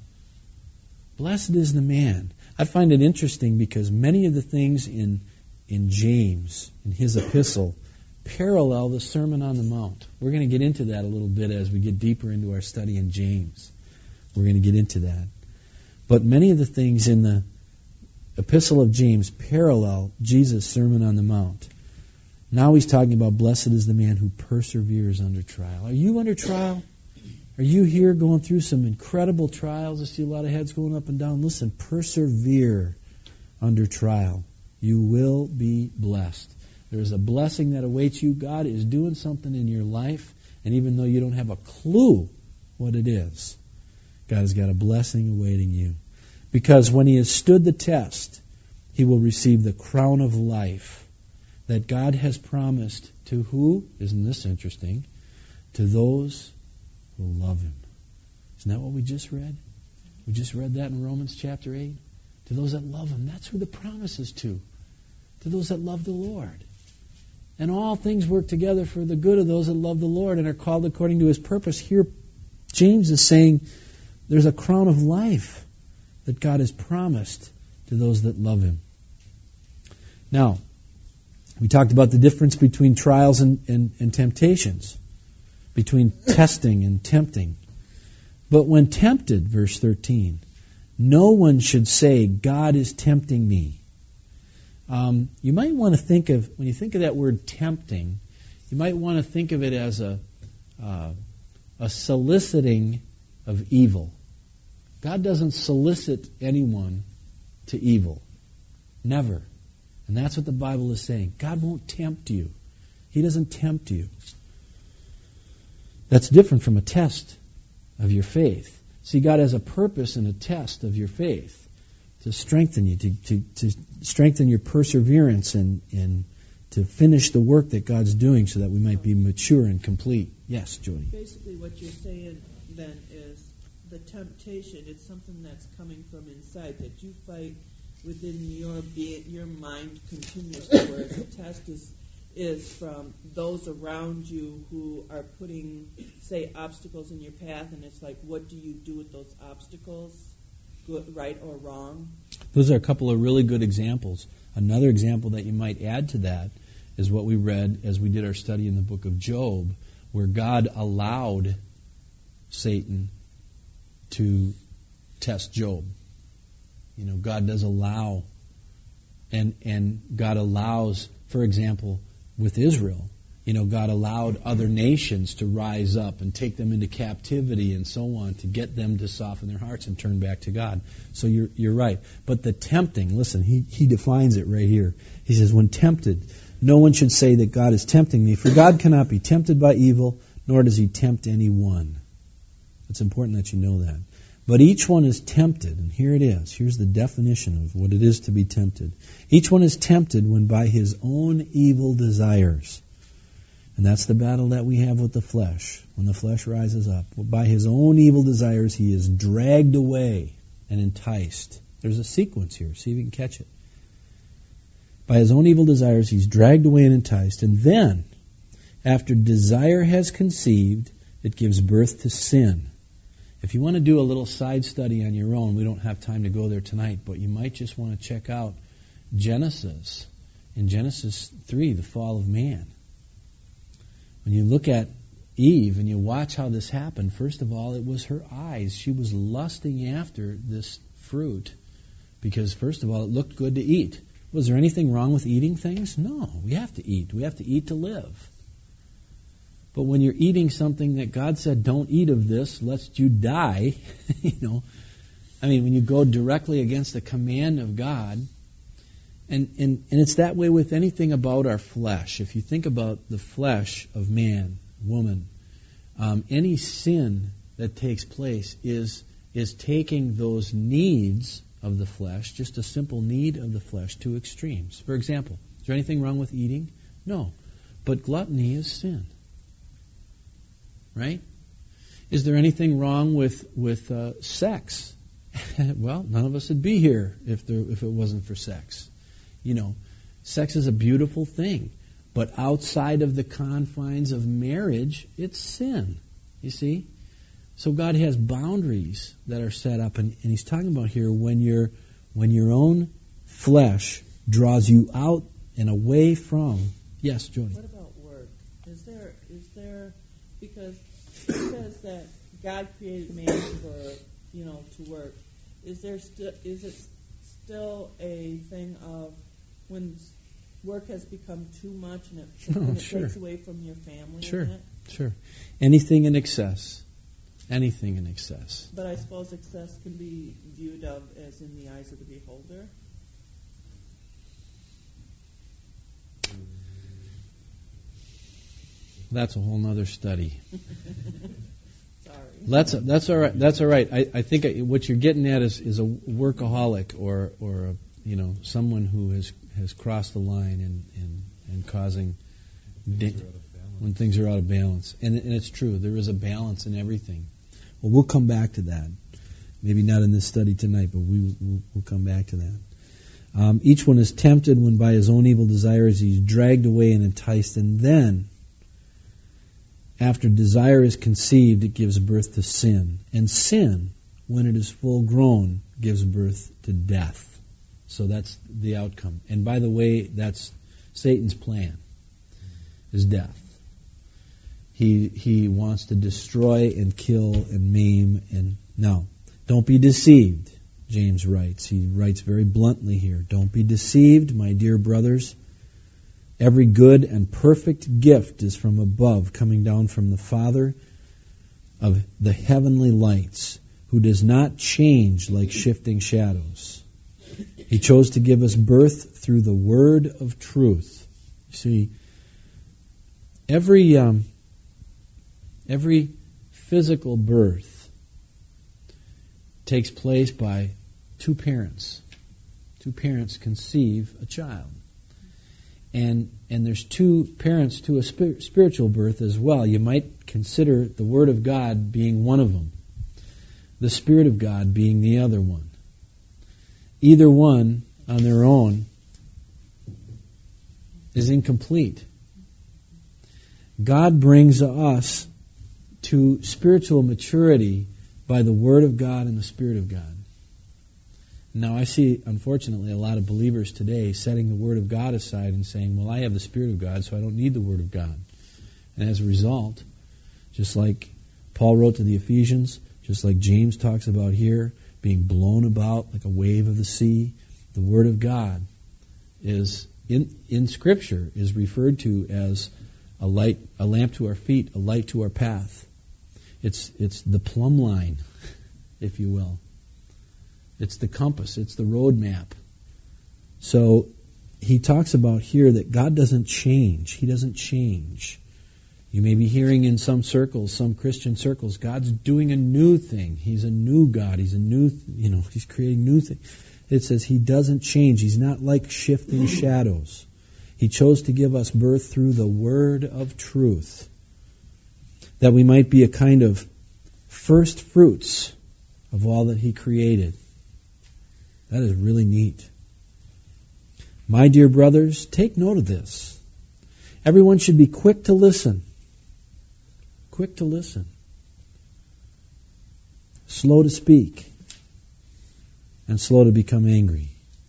Blessed is the man. I find it interesting because many of the things in in James, in his epistle, parallel the Sermon on the Mount. We're going to get into that a little bit as we get deeper into our study in James. We're going to get into that. But many of the things in the epistle of James parallel Jesus' Sermon on the Mount. Now he's talking about blessed is the man who perseveres under trial. Are you under trial? Are you here going through some incredible trials? I see a lot of heads going up and down. Listen, persevere under trial. You will be blessed. There is a blessing that awaits you. God is doing something in your life, and even though you don't have a clue what it is, God has got a blessing awaiting you. Because when he has stood the test, he will receive the crown of life that God has promised to who? Isn't this interesting? To those who love him. Isn't that what we just read? We just read that in Romans chapter eight. To those that love him. That's who the promise is to. To those that love the Lord. And all things work together for the good of those that love the Lord and are called according to his purpose. Here, James is saying there's a crown of life that God has promised to those that love him. Now, we talked about the difference between trials and, and, and temptations, between testing and tempting. But when tempted, verse thirteen, no one should say, God is tempting me. Um, you might want to think of, when you think of that word tempting, you might want to think of it as a, uh, a soliciting of evil. God doesn't solicit anyone to evil. Never. And that's what the Bible is saying. God won't tempt you. He doesn't tempt you. That's different from a test of your faith. See, God has a purpose and a test of your faith to strengthen you, to, to, to strengthen your perseverance and, and to finish the work that God's doing so that we might be mature and complete. Yes, Jody. Basically what you're saying then is the temptation is something that's coming from inside that you fight within your being, your mind continuously, whereas the test is is from those around you who are putting, say, obstacles in your path, and it's like, what do you do with those obstacles, good, right or wrong? Those are a couple of really good examples. Another example that you might add to that is what we read as we did our study in the book of Job, where God allowed Satan to test Job. You know, God does allow, and and God allows, for example, with Israel, you know, God allowed other nations to rise up and take them into captivity and so on to get them to soften their hearts and turn back to God. So you're you're right. But the tempting, listen, he, he defines it right here. He says, when tempted, no one should say that God is tempting me, for God cannot be tempted by evil, nor does he tempt anyone. It's important that you know that. But each one is tempted, and here it is. Here's the definition of what it is to be tempted. Each one is tempted when by his own evil desires. And that's the battle that we have with the flesh. When the flesh rises up, by his own evil desires, he is dragged away and enticed. There's a sequence here. See if you can catch it. By his own evil desires, he's dragged away and enticed. And then, after desire has conceived, it gives birth to sin. If you want to do a little side study on your own, we don't have time to go there tonight, but you might just want to check out Genesis. In Genesis three, the fall of man. When you look at Eve and you watch how this happened, first of all, it was her eyes. She was lusting after this fruit because, first of all, it looked good to eat. Was there anything wrong with eating things? No, we have to eat. We have to eat to live. But when you're eating something that God said, don't eat of this, lest you die, you know, I mean, when you go directly against the command of God, And, and and it's that way with anything about our flesh. If you think about the flesh of man, woman, um, any sin that takes place is is taking those needs of the flesh, just a simple need of the flesh, to extremes. For example, is there anything wrong with eating? No. But gluttony is sin. Right? Is there anything wrong with, with uh, sex? Well, none of us would be here if there, if it wasn't for sex. You know, sex is a beautiful thing, but outside of the confines of marriage, it's sin. You see? So God has boundaries that are set up, and, and He's talking about here when your when your own flesh draws you out and away from. Yes, Joni. What about work? Is there is there because it says that God created man for you know to work. Is there still is it still a thing of when work has become too much and it, Oh, and it sure. takes away from your family? Sure, and that? sure. Anything in excess. Anything in excess. But I suppose excess can be viewed of as in the eyes of the beholder. That's a whole other study. Sorry. That's that's all right. That's all right. I, I think what you're getting at is, is a workaholic or or a, you know someone who has, has crossed the line and and, and causing da- when things are out of balance. And, and it's true. There is a balance in everything. Well, we'll come back to that. Maybe not in this study tonight, but we we'll, we'll come back to that. Um, each one is tempted when by his own evil desires he's dragged away and enticed, and then after desire is conceived, it gives birth to sin. And sin, when it is full grown, gives birth to death. So that's the outcome. And by the way, that's Satan's plan, is death. He he wants to destroy and kill and maim. And now, don't be deceived, James writes. He writes very bluntly here. Don't be deceived, my dear brothers. Every good and perfect gift is from above, coming down from the Father of the heavenly lights, who does not change like shifting shadows. He chose to give us birth through the word of truth. See, every um, every physical birth takes place by two parents. Two parents conceive a child. And and there's two parents to a spir- spiritual birth as well. You might consider the Word of God being one of them, the Spirit of God being the other one. Either one on their own is incomplete. God brings us to spiritual maturity by the Word of God and the Spirit of God. Now, I see, unfortunately, a lot of believers today setting the Word of God aside and saying, well, I have the Spirit of God, so I don't need the Word of God. And as a result, just like Paul wrote to the Ephesians, just like James talks about here, being blown about like a wave of the sea, the Word of God is, in, in Scripture, is referred to as a light, a lamp to our feet, a light to our path. It's it's the plumb line, if you will. It's the compass. It's the road map. So he talks about here that God doesn't change. He doesn't change. You may be hearing in some circles, some Christian circles, God's doing a new thing. He's a new God. He's a new, you know, He's creating new things. It says He doesn't change. He's not like shifting shadows. He chose to give us birth through the word of truth, that we might be a kind of first fruits of all that He created. That is really neat. My dear brothers, take note of this. Everyone should be quick to listen. Quick to listen. Slow to speak. And slow to become angry.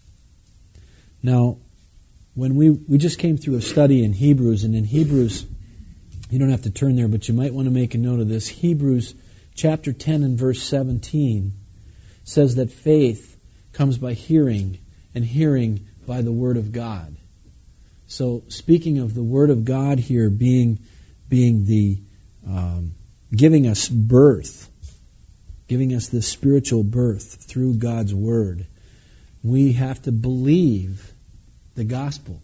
Now, when we, we just came through a study in Hebrews, and in Hebrews, you don't have to turn there, but you might want to make a note of this. Hebrews chapter ten and verse seventeen says that faith comes by hearing, and hearing by the Word of God. So, speaking of the Word of God here being being the um, giving us birth, giving us this spiritual birth through God's Word, we have to believe the gospel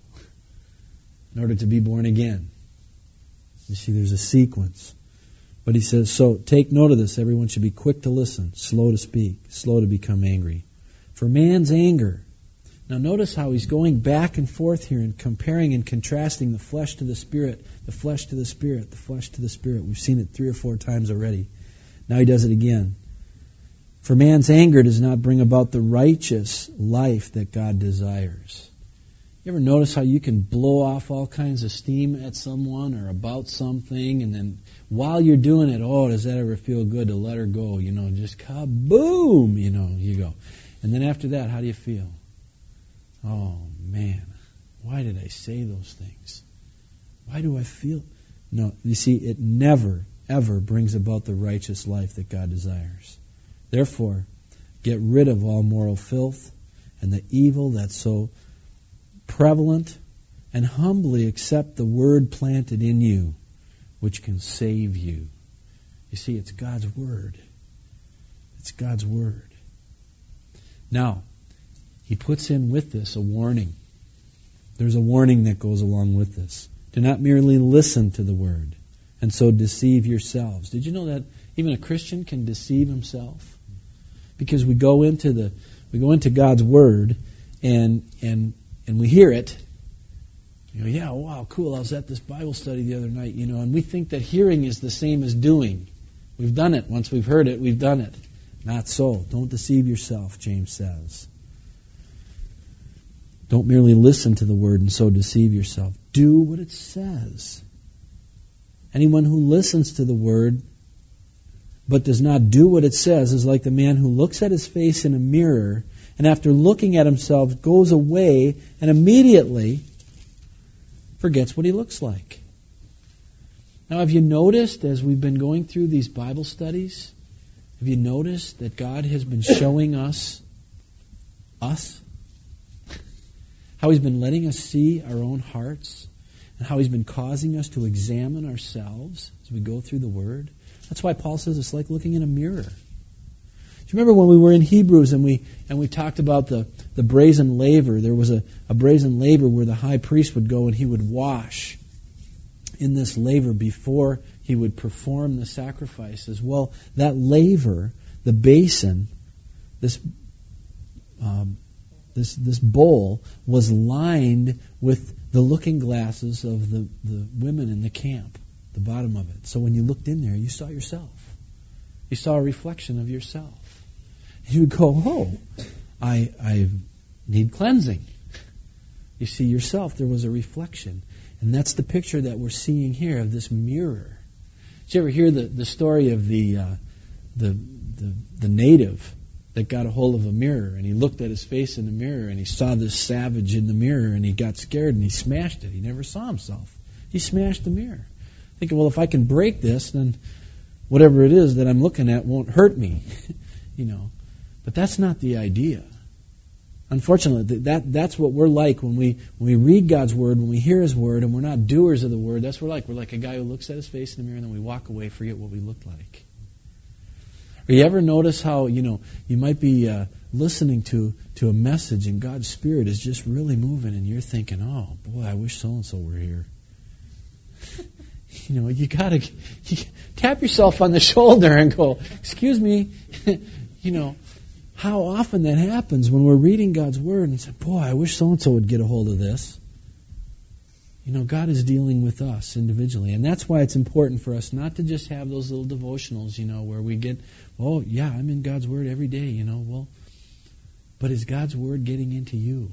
in order to be born again. You see, there's a sequence. But he says, so take note of this. Everyone should be quick to listen, slow to speak, slow to become angry. For man's anger. Now notice how he's going back and forth here and comparing and contrasting the flesh to the spirit, the flesh to the spirit, the flesh to the spirit. We've seen it three or four times already. Now he does it again. For man's anger does not bring about the righteous life that God desires. You ever notice how you can blow off all kinds of steam at someone or about something, and then while you're doing it, oh, does that ever feel good to let her go? You know, just kaboom, you know, you go. And then after that, how do you feel? Oh, man, why did I say those things? Why do I feel? No, you see, it never, ever brings about the righteous life that God desires. Therefore, get rid of all moral filth and the evil that's so prevalent, and humbly accept the word planted in you, which can save you. You see, it's God's word. It's God's word. Now, he puts in with this a warning. There's a warning that goes along with this. Do not merely listen to the word, and so deceive yourselves. Did you know that even a Christian can deceive himself? Because we go into the we go into God's word, and and and we hear it. You know, yeah, wow, cool. I was at this Bible study the other night, you know, and we think that hearing is the same as doing. We've done it. Once we've heard it, we've done it. Not so. Don't deceive yourself, James says. Don't merely listen to the word and so deceive yourself. Do what it says. Anyone who listens to the word but does not do what it says is like the man who looks at his face in a mirror and after looking at himself goes away and immediately forgets what he looks like. Now, have you noticed as we've been going through these Bible studies, have you noticed that God has been showing us, us, how He's been letting us see our own hearts and how He's been causing us to examine ourselves as we go through the Word? That's why Paul says it's like looking in a mirror. Do you remember when we were in Hebrews and we and we talked about the, the brazen laver? There was a, a brazen laver where the high priest would go and he would wash in this laver before he would perform the sacrifices. Well, that laver, the basin, this um, this this bowl was lined with the looking glasses of the, the women in the camp, the bottom of it. So when you looked in there, you saw yourself. You saw a reflection of yourself. You would go, oh, I I need cleansing. You see yourself, there was a reflection. And that's the picture that we're seeing here of this mirror. Did you ever hear the, the story of the, uh, the the the native that got a hold of a mirror and he looked at his face in the mirror and he saw this savage in the mirror and he got scared and he smashed it. He never saw himself. He smashed the mirror. Thinking, well, if I can break this, then whatever it is that I'm looking at won't hurt me. You know. But that's not the idea. Unfortunately, that that's what we're like when we when we read God's Word, when we hear His Word, and we're not doers of the Word. That's what we're like. We're like a guy who looks at his face in the mirror and then we walk away, forget what we look like. Or you ever notice how, you know, you might be uh, listening to, to a message and God's Spirit is just really moving and you're thinking, oh, boy, I wish so-and-so were here. You know, you got to tap yourself on the shoulder and go, excuse me, you know, how often that happens when we're reading God's Word and say, boy, I wish so-and-so would get a hold of this. You know, God is dealing with us individually. And that's why it's important for us not to just have those little devotionals, you know, where we get, oh, yeah, I'm in God's Word every day, you know. Well, but is God's Word getting into you?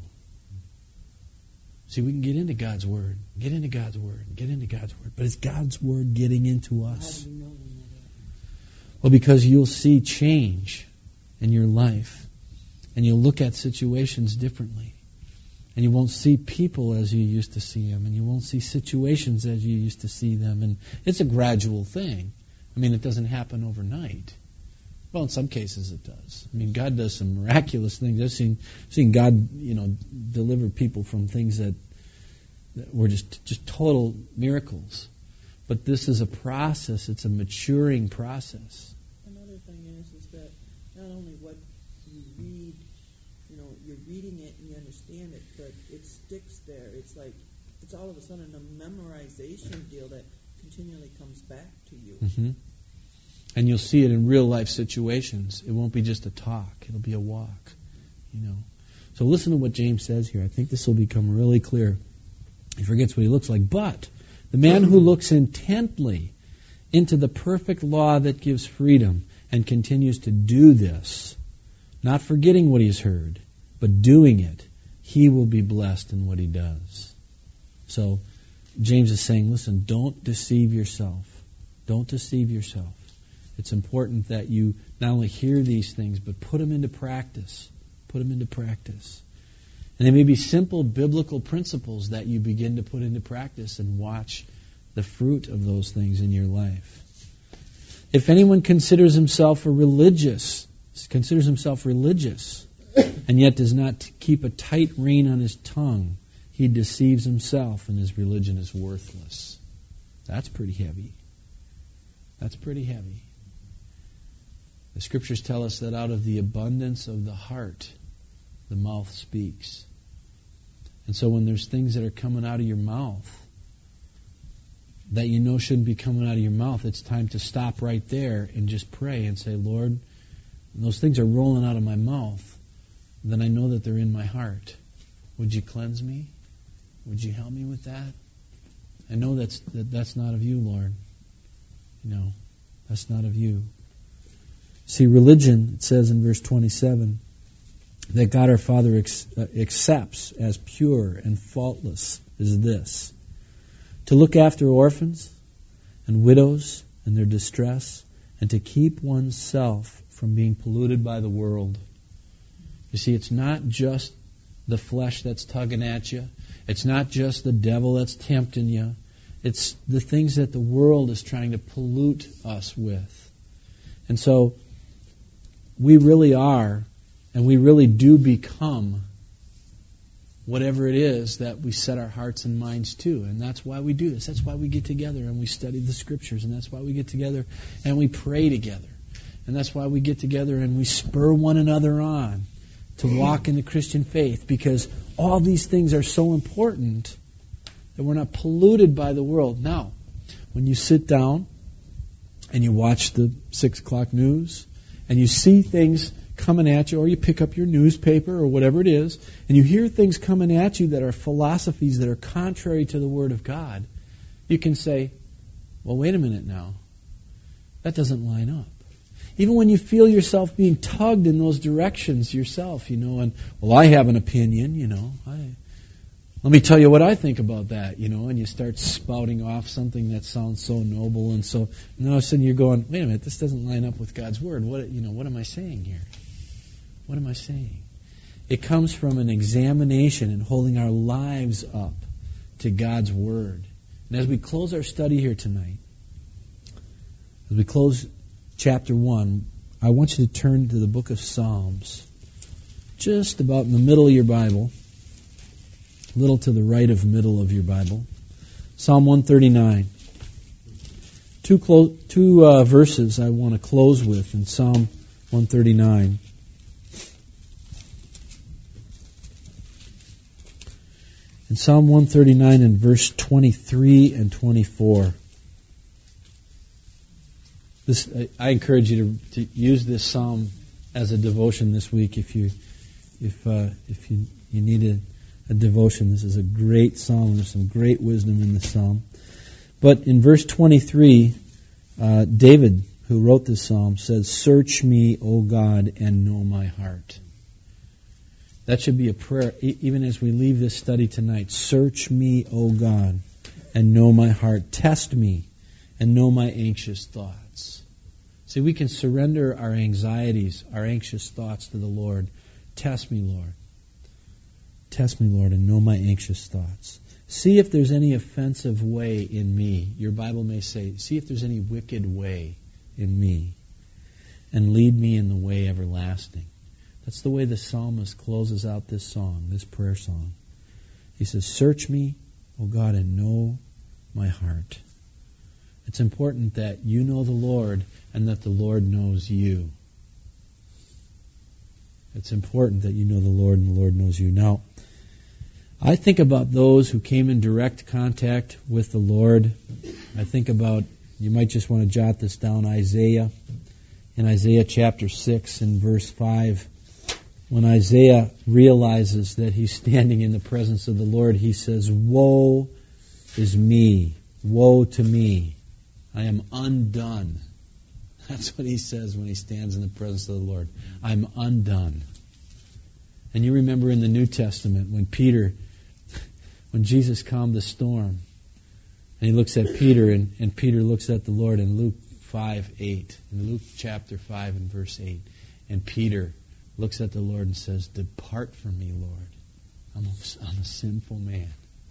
See, we can get into God's Word, get into God's Word, get into God's Word. But is God's Word getting into us? How do you know that? Well, because you'll see change in your life. And you'll look at situations differently. And you won't see people as you used to see them. And you won't see situations as you used to see them. And it's a gradual thing. I mean, it doesn't happen overnight. Well, in some cases it does. I mean, God does some miraculous things. I've seen, seen God, you know, deliver people from things that, that were just, just total miracles. But this is a process. It's a maturing process. Another thing is, is that not only what you read, you know, you're reading it and you understand it, but it sticks there. It's like, it's all of a sudden a memorization deal that continually comes back to you. Mm-hmm. And you'll see it in real life situations. It won't be just a talk. It'll be a walk, you know. So listen to what James says here. I think this will become really clear. He forgets what he looks like. But the man who looks intently into the perfect law that gives freedom and continues to do this, not forgetting what he's heard, but doing it, he will be blessed in what he does. So James is saying, listen, don't deceive yourself. Don't deceive yourself. It's important that you not only hear these things, but put them into practice. Put them into practice. And they may be simple biblical principles that you begin to put into practice and watch the fruit of those things in your life. If anyone considers himself a religious, considers himself religious, and yet does not keep a tight rein on his tongue, he deceives himself and his religion is worthless. That's pretty heavy. That's pretty heavy. The Scriptures tell us that out of the abundance of the heart, the mouth speaks. And so when there's things that are coming out of your mouth that you know shouldn't be coming out of your mouth, it's time to stop right there and just pray and say, Lord, when those things are rolling out of my mouth, then I know that they're in my heart. Would you cleanse me? Would you help me with that? I know that's that, that's not of you, Lord. No, that's not of you. See, religion, it says in verse twenty-seven, that God our Father ex- uh, accepts as pure and faultless is this: to look after orphans and widows in their distress, and to keep oneself from being polluted by the world. You see, it's not just the flesh that's tugging at you. It's not just the devil that's tempting you. It's the things that the world is trying to pollute us with. And so, we really are, and we really do become whatever it is that we set our hearts and minds to. And that's why we do this. That's why we get together and we study the Scriptures. And that's why we get together and we pray together. And that's why we get together and we spur one another on to walk in the Christian faith. Because all these things are so important that we're not polluted by the world. Now, when you sit down and you watch the six o'clock news, and you see things coming at you, or you pick up your newspaper or whatever it is, and you hear things coming at you that are philosophies that are contrary to the Word of God, you can say, well, wait a minute now. That doesn't line up. Even when you feel yourself being tugged in those directions yourself, you know, and, well, I have an opinion, you know, I... Let me tell you what I think about that, you know, and you start spouting off something that sounds so noble, and so, and all of a sudden you're going, wait a minute, this doesn't line up with God's Word. What, you know, what am I saying here? What am I saying? It comes from an examination and holding our lives up to God's Word. And as we close our study here tonight, as we close chapter one, I want you to turn to the book of Psalms. just about in the middle of your Bible, a little to the right of the middle of your Bible. Psalm one thirty-nine. Two, clo- two uh, verses I want to close with in Psalm one thirty-nine. In Psalm one thirty-nine and verse twenty-three and twenty-four. This, I, I encourage you to, to use this psalm as a devotion this week. If you, if uh, if you you need a, a devotion, this is a great psalm. There's some great wisdom in the psalm. But in verse twenty-three, uh, David, who wrote this psalm, says, "Search me, O God, and know my heart." That should be a prayer, e- even as we leave this study tonight. Search me, O God, and know my heart. Test me, and know my anxious thoughts. See, we can surrender our anxieties, our anxious thoughts to the Lord. Test me, Lord. Test me, Lord, and know my anxious thoughts. See if there's any offensive way in me. Your Bible may say, see if there's any wicked way in me, and lead me in the way everlasting. That's the way the psalmist closes out this song, this prayer song. He says, search me, O God, and know my heart. It's important that you know the Lord and that the Lord knows you. It's important that you know the Lord and the Lord knows you. Now, I think about those who came in direct contact with the Lord. I think about, you might just want to jot this down, Isaiah. In Isaiah chapter six and verse five, when Isaiah realizes that he's standing in the presence of the Lord, he says, "Woe is me, woe to me, I am undone." That's what he says when he stands in the presence of the Lord. I'm undone. And you remember in the New Testament when Peter, when Jesus calmed the storm, and he looks at Peter, and, and Peter looks at the Lord in Luke five eight, in Luke chapter five and verse eight, and Peter looks at the Lord and says, "Depart from me, Lord. I'm a, I'm a sinful man.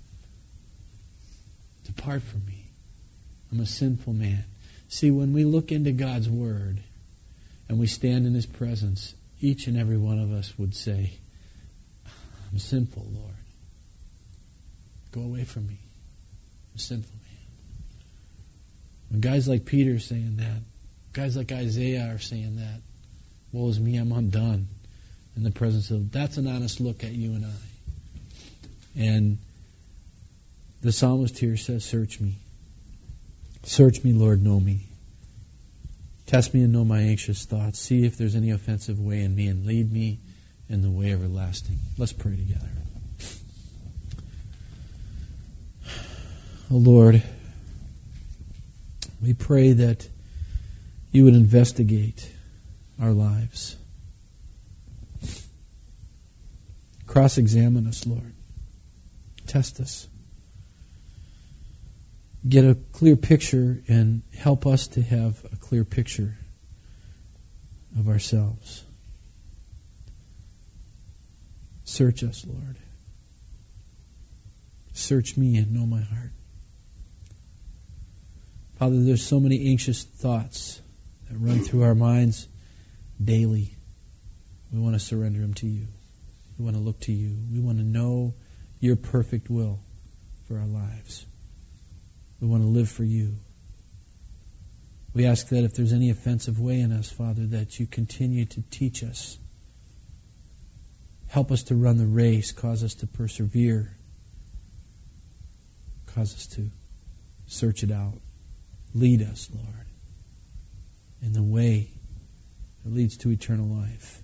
Depart from me. I'm a sinful man." See, when we look into God's Word and we stand in His presence, each and every one of us would say, "I'm sinful, Lord. Go away from me. I'm a sinful man." When guys like Peter are saying that, guys like Isaiah are saying that, "Woe is me, I'm undone," in the presence of, that's an honest look at you and I. And the psalmist here says, "Search me. Search me, Lord, know me. Test me and know my anxious thoughts. See if there's any offensive way in me, and lead me in the way everlasting." Let's pray together. Oh Lord, we pray that you would investigate our lives. Cross-examine us, Lord. Test us. Get a clear picture and help us to have a clear picture of ourselves. Search us, Lord. Search me and know my heart. Father, there's so many anxious thoughts that run through our minds daily. We want to surrender them to you. We want to look to you. We want to know your perfect will for our lives. We want to live for you. We ask that if there's any offensive way in us, Father, that you continue to teach us. Help us to run the race. Cause us to persevere. Cause us to search it out. Lead us, Lord, in the way that leads to eternal life.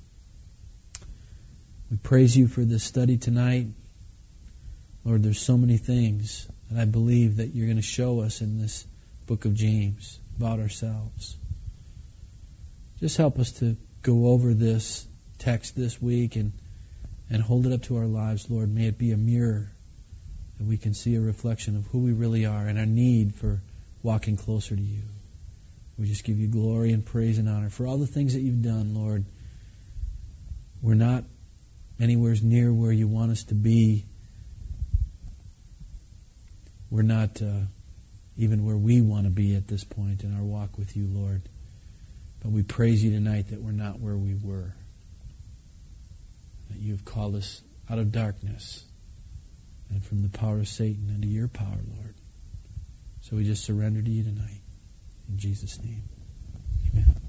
We praise you for this study tonight. Lord, there's so many things that I believe that you're going to show us in this book of James about ourselves. Just help us to go over this text this week and, and hold it up to our lives, Lord. May it be a mirror that we can see a reflection of who we really are and our need for walking closer to you. We just give you glory and praise and honor for all the things that you've done, Lord. We're not anywhere near where you want us to be. We're not uh, even where we want to be at this point in our walk with you, Lord. But we praise you tonight that we're not where we were. That have called us out of darkness and from the power of Satan into your power, Lord. So we just surrender to you tonight. In Jesus' name. Amen.